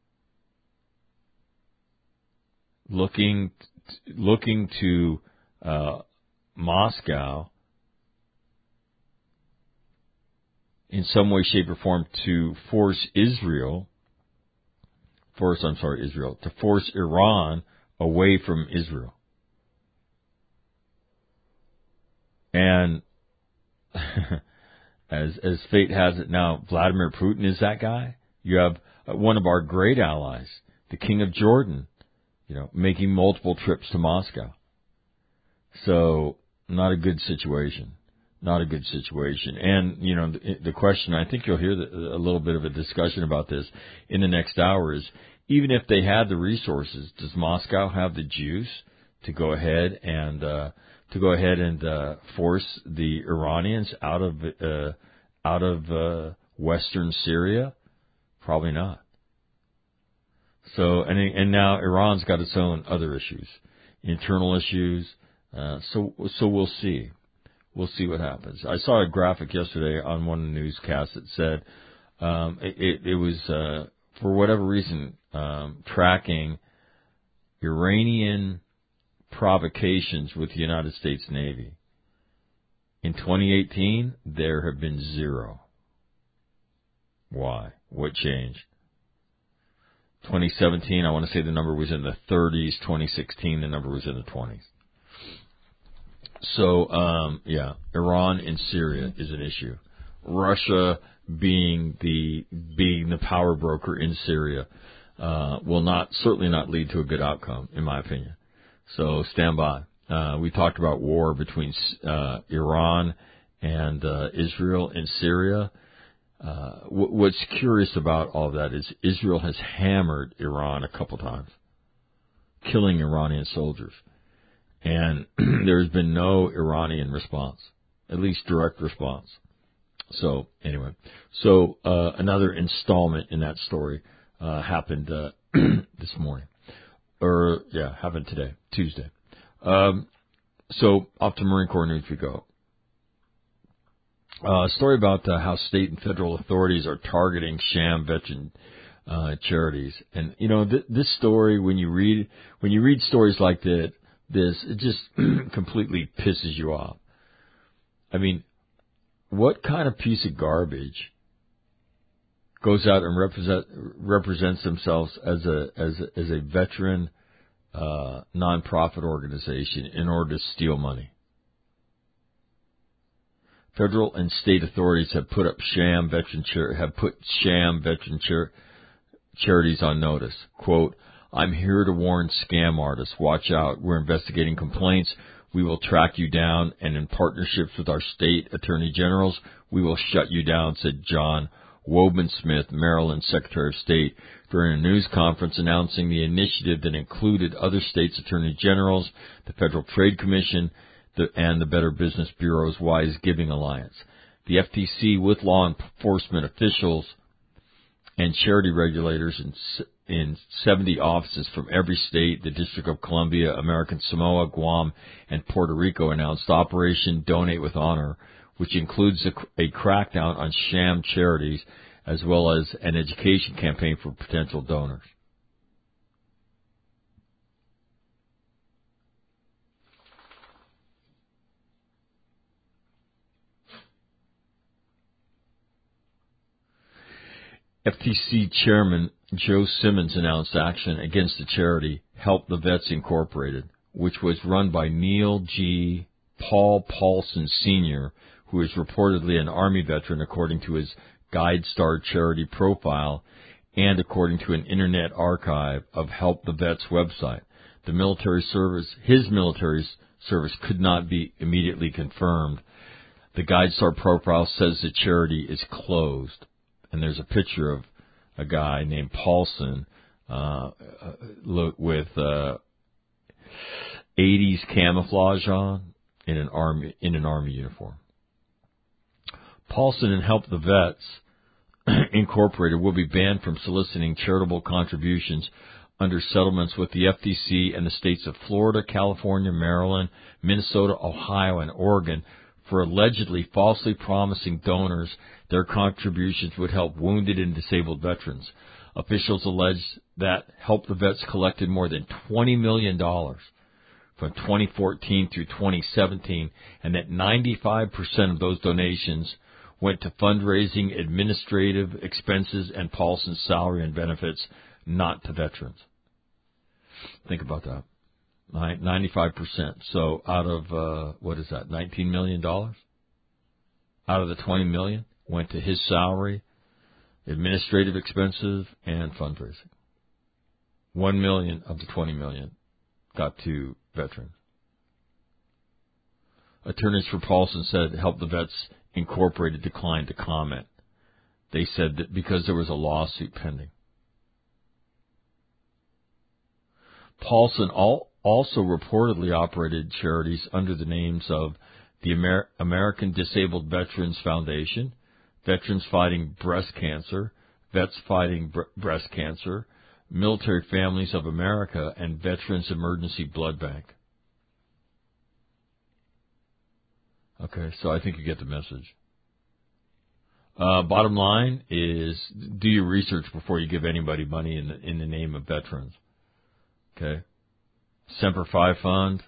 looking looking to uh, Moscow in some way, shape, or form to force Israel, force I'm sorry Israel to force Iran away from Israel. And as as fate has it now, Vladimir Putin is that guy. You have one of our great allies, the King of Jordan, you know, making multiple trips to Moscow. So, not a good situation. Not a good situation. And, you know, the, the question, I think you'll hear the, a little bit of a discussion about this in the next hour, is even if they had the resources, does Moscow have the juice to go ahead and uh, to go ahead and uh, force the Iranians out of uh, out of uh, Western Syria? Probably not. So, and and now Iran's got its own other issues, internal issues. Uh, so so we'll see. We'll see what happens. I saw a graphic yesterday on one of the newscasts that said um, it, it, it was, uh, for whatever reason, um, tracking Iranian provocations with the United States Navy. In twenty eighteen, there have been zero. Why? What changed? twenty seventeen, I want to say the number was in the thirties. twenty sixteen, the number was in the twenties. So, um, yeah, Iran and Syria is an issue. Russia being the being the power broker in Syria uh, will not certainly not lead to a good outcome, in my opinion. So stand by. Uh, we talked about war between uh, Iran and uh, Israel in Syria. Uh, w- what's curious about all that is Israel has hammered Iran a couple times, killing Iranian soldiers. And there's been no Iranian response, at least direct response. So, anyway. So, uh, another installment in that story uh, happened uh, this morning. Or, yeah, happened today, Tuesday. Um, so, off to Marine Corps News we go. Uh, a story about uh, how state and federal authorities are targeting sham veteran uh, charities. And, you know, th- this story, when you read when you read stories like that, this, it just completely pisses you off. I mean, what kind of piece of garbage goes out and represent, represents themselves as a as a, as a veteran uh, nonprofit organization in order to steal money? Federal and state authorities have put up sham veteran char- have put sham veteran char- charities on notice. Quote, I'm here to warn scam artists. Watch out. We're investigating complaints. We will track you down, and in partnerships with our state attorney generals, we will shut you down, said John Wobensmith, Maryland Secretary of State, during a news conference announcing the initiative that included other states' attorney generals, the Federal Trade Commission, the, and the Better Business Bureau's Wise Giving Alliance. The F T C, with law enforcement officials and charity regulators in in seventy offices from every state, the District of Columbia, American Samoa, Guam, and Puerto Rico announced Operation Donate with Honor, which includes a, a crackdown on sham charities as well as an education campaign for potential donors. F T C Chairman Joe Simmons announced action against the charity Help the Vets Incorporated, which was run by Neil G. Paul Paulson Senior, who is reportedly an Army veteran according to his GuideStar charity profile and according to an Internet archive of Help the Vets website. The military service, his military service could not be immediately confirmed. The GuideStar profile says the charity is closed. And there's a picture of a guy named Paulson uh, with uh, eighties camouflage on in an army in an army uniform. Paulson and Help the Vets Incorporated will be banned from soliciting charitable contributions under settlements with the F T C and the states of Florida, California, Maryland, Minnesota, Ohio, and Oregon for allegedly falsely promising donors their contributions would help wounded and disabled veterans. Officials allege that Help the Vets collected more than twenty million dollars from twenty fourteen through twenty seventeen, and that ninety-five percent of those donations went to fundraising, administrative expenses, and Paulson's salary and benefits, not to veterans. Think about that. ninety-five percent. So out of, uh, what is that, nineteen million dollars? Out of the twenty million dollars went to his salary, administrative expenses, and fundraising. one million dollars of the twenty million dollars got to veterans. Attorneys for Paulson said Help the Vets Incorporated declined to comment. They said that because there was a lawsuit pending. Paulson all also reportedly operated charities under the names of the Amer- American Disabled Veterans Foundation, Veterans Fighting Breast Cancer, Vets Fighting Bre- Breast Cancer, Military Families of America, and Veterans Emergency Blood Bank. Okay, so I think you get the message. Uh, bottom line is, do your research before you give anybody money in the, in the name of veterans. Okay? Semper Fi Fund.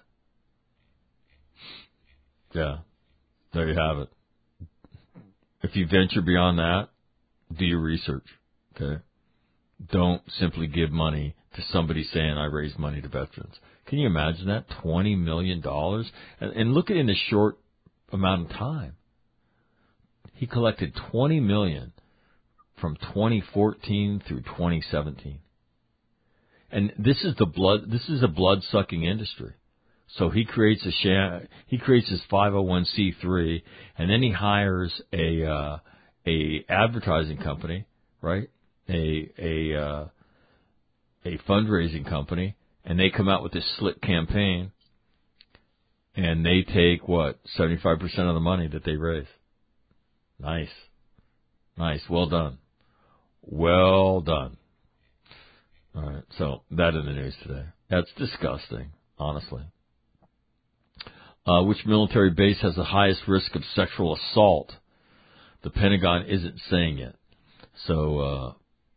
Yeah, there you have it. If you venture beyond that, do your research. Okay? Don't simply give money to somebody saying, I raise money to veterans. Can you imagine that? twenty million dollars? And, and look at it in a short amount of time. He collected twenty million dollars from twenty fourteen through twenty seventeen. And this is the blood, this is a blood-sucking industry. So he creates a sham, he creates his five oh one c three, and then he hires a, uh, a advertising company, right? A, a, uh, a fundraising company, and they come out with this slick campaign, and they take, what, seventy-five percent of the money that they raise. Nice. Nice. Well done. Well done. All right. So that in the news today. That's disgusting, honestly. Uh, which military base has the highest risk of sexual assault? The Pentagon isn't saying it. So, uh,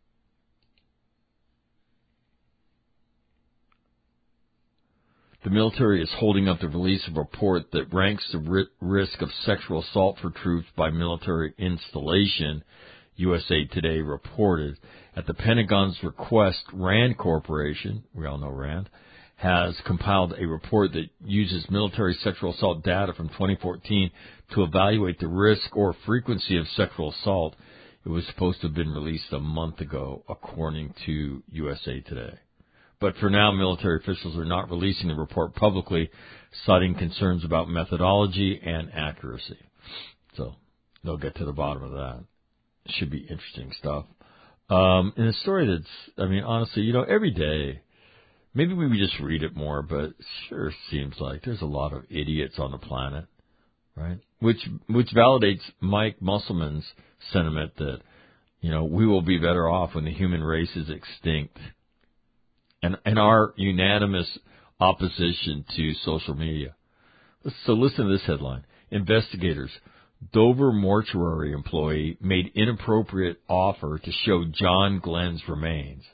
the military is holding up the release of a report that ranks the ri- risk of sexual assault for troops by military installation, U S A Today reported. At the Pentagon's request, RAND Corporation, we all know RAND, has compiled a report that uses military sexual assault data from twenty fourteen to evaluate the risk or frequency of sexual assault. It was supposed to have been released a month ago, according to U S A Today. But for now, military officials are not releasing the report publicly, citing concerns about methodology and accuracy. So they'll get to the bottom of that. Should be interesting stuff. Um, in a story that's, I mean, honestly, you know, every day, maybe we just read it more, but it sure seems like there's a lot of idiots on the planet, right? Which which validates Mike Musselman's sentiment that, You know, we will be better off when the human race is extinct. And, and our unanimous opposition to social media. So listen to this headline. Investigators, Dover mortuary employee made inappropriate offer to show John Glenn's remains.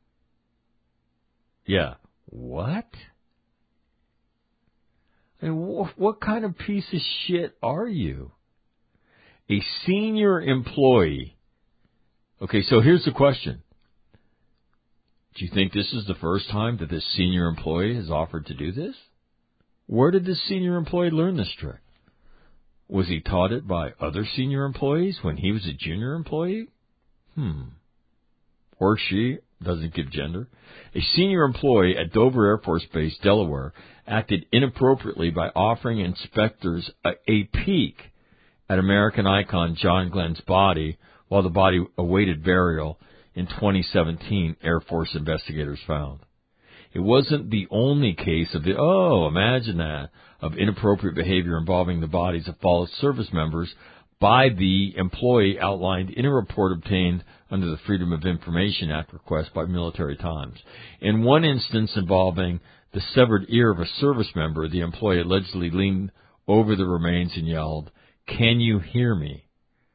Yeah. What? I mean, wh- what kind of piece of shit are you? A senior employee. Okay, so here's the question. Do you think this is the first time that this senior employee has offered to do this? Where did this senior employee learn this trick? Was he taught it by other senior employees when he was a junior employee? Hmm. Or she, doesn't give gender. A senior employee at Dover Air Force Base, Delaware, acted inappropriately by offering inspectors a, a peek at American icon John Glenn's body while the body awaited burial in twenty seventeen, Air Force investigators found. It wasn't the only case of the, oh, imagine that, of inappropriate behavior involving the bodies of fallen service members by the employee outlined in a report obtained under the Freedom of Information Act request by Military Times. In one instance involving the severed ear of a service member, the employee allegedly leaned over the remains and yelled, "Can you hear me?"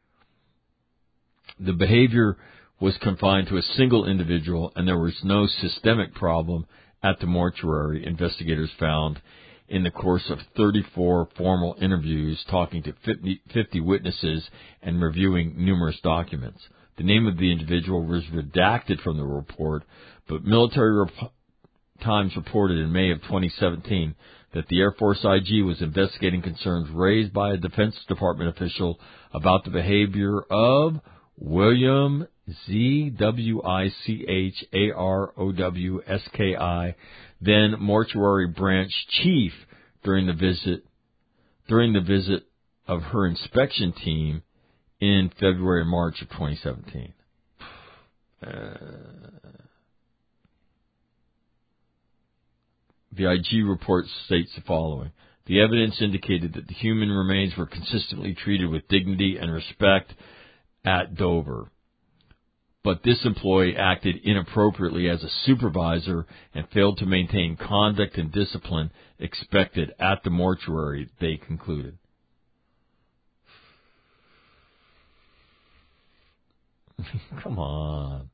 The behavior was confined to a single individual, and there was no systemic problem at the mortuary, investigators found in the course of thirty-four formal interviews, talking to fifty, fifty witnesses and reviewing numerous documents. The name of the individual was redacted from the report, but Military Rep- Times reported in May of twenty seventeen that the Air Force I G was investigating concerns raised by a Defense Department official about the behavior of William Z W I C H A R O W S K I, then mortuary branch chief, during the visit during the visit of her inspection team in February and March of twenty seventeen. Uh, the I G report states the following. The evidence indicated that the human remains were consistently treated with dignity and respect at Dover. But this employee acted inappropriately as a supervisor and failed to maintain conduct and discipline expected at the mortuary, they concluded. Come on.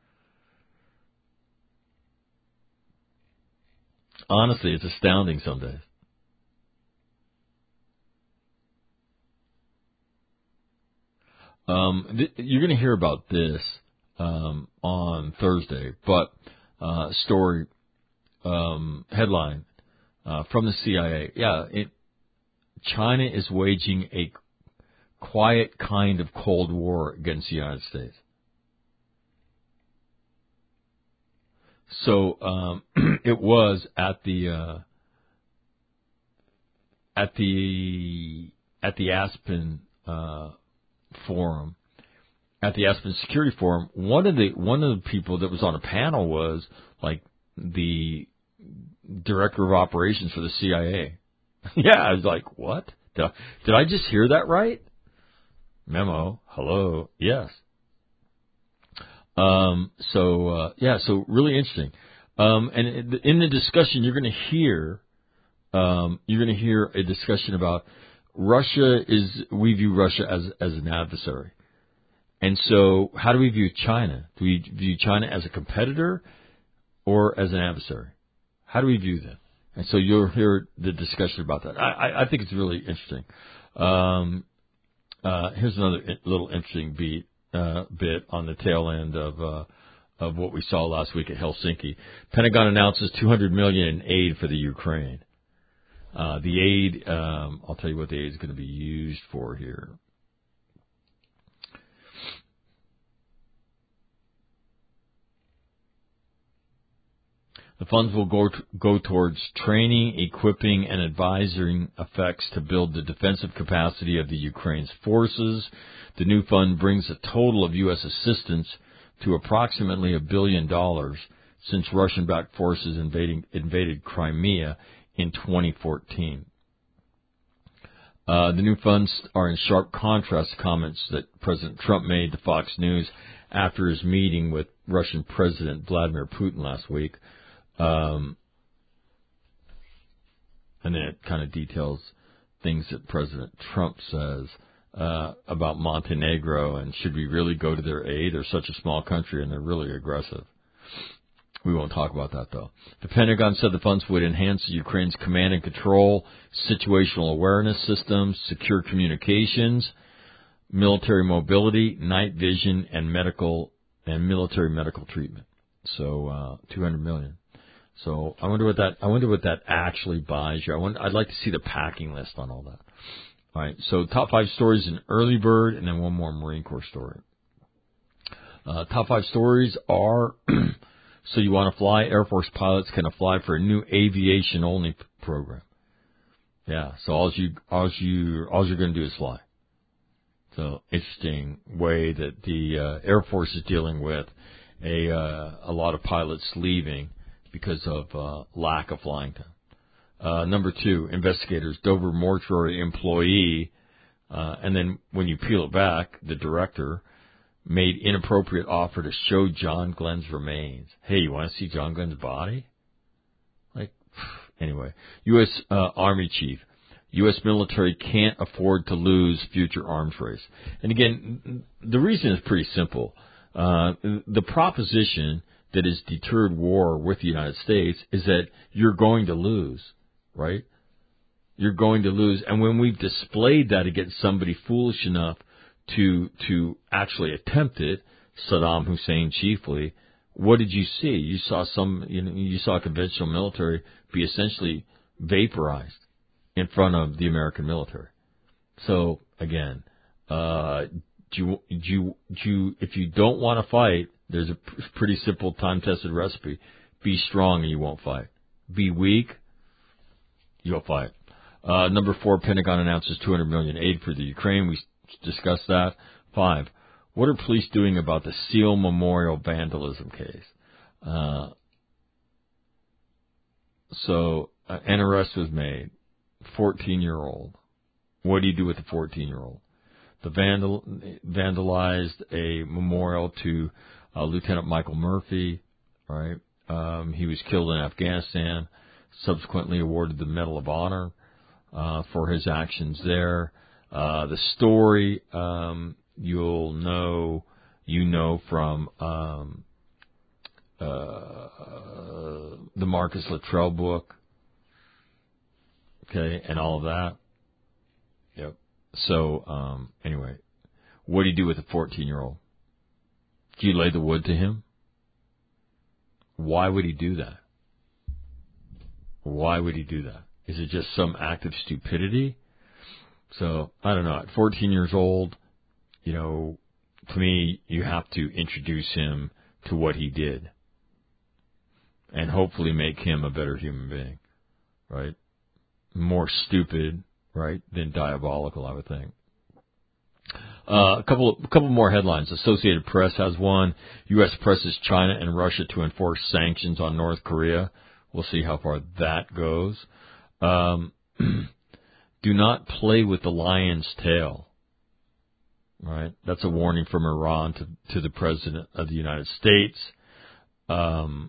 Honestly, it's astounding some days. Um, th- you're going to hear about this um, on Thursday, but uh, story um, headline uh, from the C I A. Yeah, it, China is waging a quiet kind of Cold War against the United States. So um, it was at the uh, at the at the Aspen uh, forum, at the Aspen Security Forum. One of the one of the people that was on a panel was like the director of operations for the C I A. Yeah, I was like, what? Did I, did I just hear that right? Memo. Hello. Yes. Um, so, uh, yeah, so really interesting. Um, and in the discussion, you're going to hear, um, you're going to hear a discussion about Russia is, we view Russia as, as an adversary. And so how do we view China? Do we view China as a competitor or as an adversary? How do we view them? And so you'll hear the discussion about that. I, I, I think it's really interesting. Um, uh, here's another little interesting beat. Uh, bit on the tail end of uh, of what we saw last week at Helsinki. Pentagon announces two hundred million dollars in aid for the Ukraine. Uh, the aid, um, I'll tell you what the aid is going to be used for here. The funds will go t- go towards training, equipping, and advising effects to build the defensive capacity of the Ukraine's forces. The new fund brings a total of U S assistance to approximately a billion dollars since Russian-backed forces invading, invaded Crimea in twenty fourteen. Uh, the new funds are in sharp contrast to comments that President Trump made to Fox News after his meeting with Russian President Vladimir Putin last week. Um, and then it kind of details things that President Trump says uh, about Montenegro, and should we really go to their aid? They're such a small country, and they're really aggressive. We won't talk about that, though. The Pentagon said the funds would enhance Ukraine's command and control, situational awareness systems, secure communications, military mobility, night vision, and medical and military medical treatment. So uh, two hundred million dollars. So I wonder what that I wonder what that actually buys you. I wonder, I'd like to see the packing list on all that. All right. So top five stories in early bird, and then one more Marine Corps story. Uh, top five stories are. So you want to fly? Air Force pilots can apply for a new aviation only p- program. Yeah. So all you all you all you're going to do is fly. So interesting way that the uh, Air Force is dealing with a uh, a lot of pilots leaving because of uh, lack of flying time. Uh, number two, investigators, Dover mortuary employee, uh, and then when you peel it back, the director made inappropriate offer to show John Glenn's remains. Hey, you want to see John Glenn's body? Like, anyway, U S Uh, Army chief, U S military can't afford to lose future arms race. And again, the reason is pretty simple. Uh, the proposition that has deterred war with the United States is that you're going to lose, right? You're going to lose. And when we've displayed that against somebody foolish enough to to actually attempt it, Saddam Hussein chiefly, what did you see? You saw some, you know, you saw conventional military be essentially vaporized in front of the American military. So again, uh, do you, do you, do you, if you don't want to fight, there's a pretty simple time-tested recipe. Be strong and you won't fight. Be weak, you'll fight. Uh, number four, Pentagon announces two hundred million dollars aid for the Ukraine. We discussed that. Five, what are police doing about the Seal Memorial vandalism case? Uh, so uh, an arrest was made. fourteen-year-old. What do you do with the fourteen-year-old? The vandal vandalized a memorial to uh, Lieutenant Michael Murphy. Right, um, he was killed in Afghanistan. Subsequently awarded the Medal of Honor uh, for his actions there. Uh, the story um, you'll know, you know from um, uh, the Marcus Luttrell book. Okay, and all of that. Yep. So, um, anyway, what do you do with a fourteen-year-old? Do you lay the wood to him? Why would he do that? Why would he do that? Is it just some act of stupidity? So, I don't know. At fourteen years old, you know, to me, you have to introduce him to what he did. And hopefully make him a better human being. Right? More stupid, right, than diabolical, I would think. Uh, a couple, a couple more headlines. Associated Press has one. U S presses China and Russia to enforce sanctions on North Korea. We'll see how far that goes. Um, do not play with the lion's tail. Right, that's a warning from Iran to to the President of the United States. Um,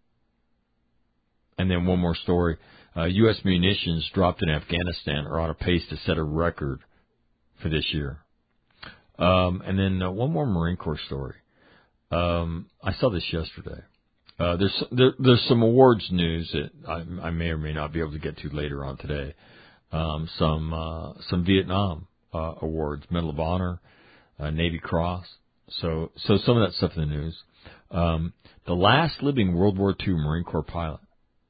and then one more story. Uh, U S munitions dropped in Afghanistan are on a pace to set a record for this year. Um, and then uh, one more Marine Corps story. Um, I saw this yesterday. Uh, there's there, there's some awards news that I, I may or may not be able to get to later on today. Um, some uh, some Vietnam uh, awards, Medal of Honor, uh, Navy Cross. So so some of that stuff in the news. Um, the last living World War Two Marine Corps pilot.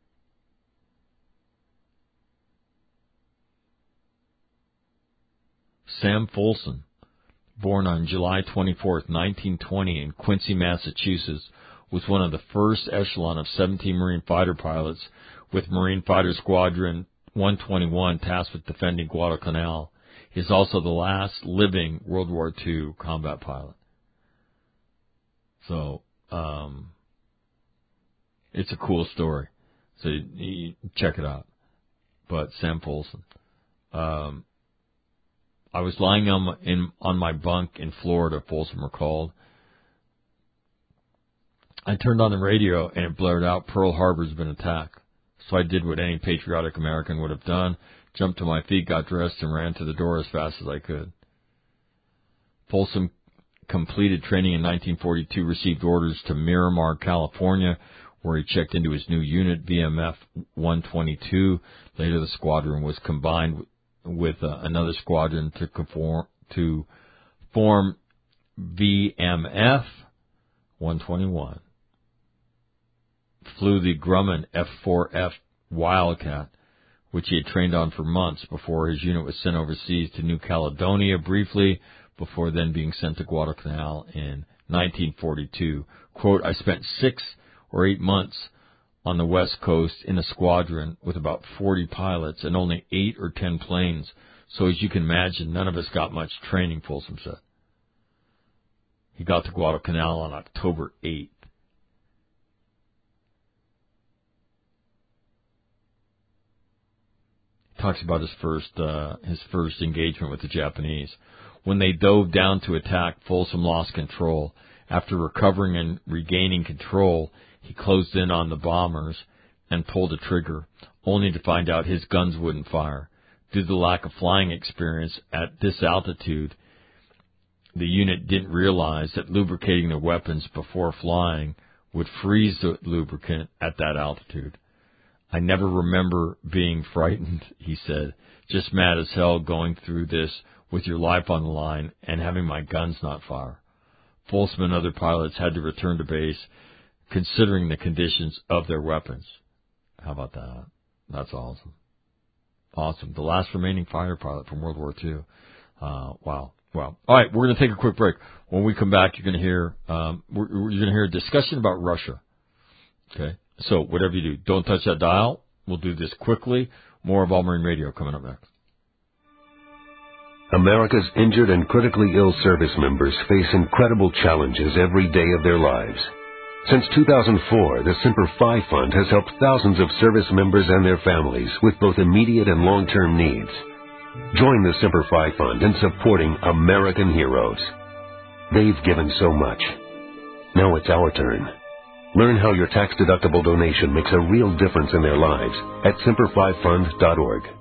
Sam Folsom, born on July twenty-fourth, nineteen twenty in Quincy, Massachusetts, was one of the first echelon of seventeen Marine fighter pilots with Marine Fighter Squadron one twenty-one tasked with defending Guadalcanal. He is also the last living World War Two combat pilot. So, um, it's a cool story. So you, you check it out. But Sam Folsom. Um, I was lying on my, in, on my bunk in Florida, Folsom recalled, I turned on the radio and it blared out, Pearl Harbor's been attacked. So I did what any patriotic American would have done, jumped to my feet, got dressed, and ran to the door as fast as I could. Folsom completed training in nineteen forty-two, received orders to Miramar, California, where he checked into his new unit, V M F one twenty-two. Later, the squadron was combined with uh, another squadron to conform, to form V M F one twenty-one. Flew the Grumman F four F Wildcat, which he had trained on for months before his unit was sent overseas to New Caledonia briefly, before then being sent to Guadalcanal in nineteen forty-two. Quote, I spent six or eight months on the West Coast in a squadron with about forty pilots and only eight or ten planes. So as you can imagine, none of us got much training, Folsom said. He got to Guadalcanal on October eighth. He talks about his first, uh, his first engagement with the Japanese. When they dove down to attack, Folsom lost control. After recovering and regaining control, he closed in on the bombers and pulled a trigger, only to find out his guns wouldn't fire. Due to the lack of flying experience at this altitude, the unit didn't realize that lubricating their weapons before flying would freeze the lubricant at that altitude. I never remember being frightened, he said, just mad as hell going through this with your life on the line and having my guns not fire. Folsom and other pilots had to return to base considering the conditions of their weapons. How about that? That's awesome. Awesome. The last remaining fighter pilot from World War Two. Uh, wow. Wow. All right, we're going to take a quick break. When we come back, you're going to hear, um, we're, you're going to hear a discussion about Russia. Okay? So whatever you do, don't touch that dial. We'll do this quickly. More of All Marine Radio coming up next. America's injured and critically ill service members face incredible challenges every day of their lives. Since two thousand four, the Semper Fi Fund has helped thousands of service members and their families with both immediate and long-term needs. Join the Semper Fi Fund in supporting American heroes. They've given so much. Now it's our turn. Learn how your tax-deductible donation makes a real difference in their lives at semper fi fund dot org.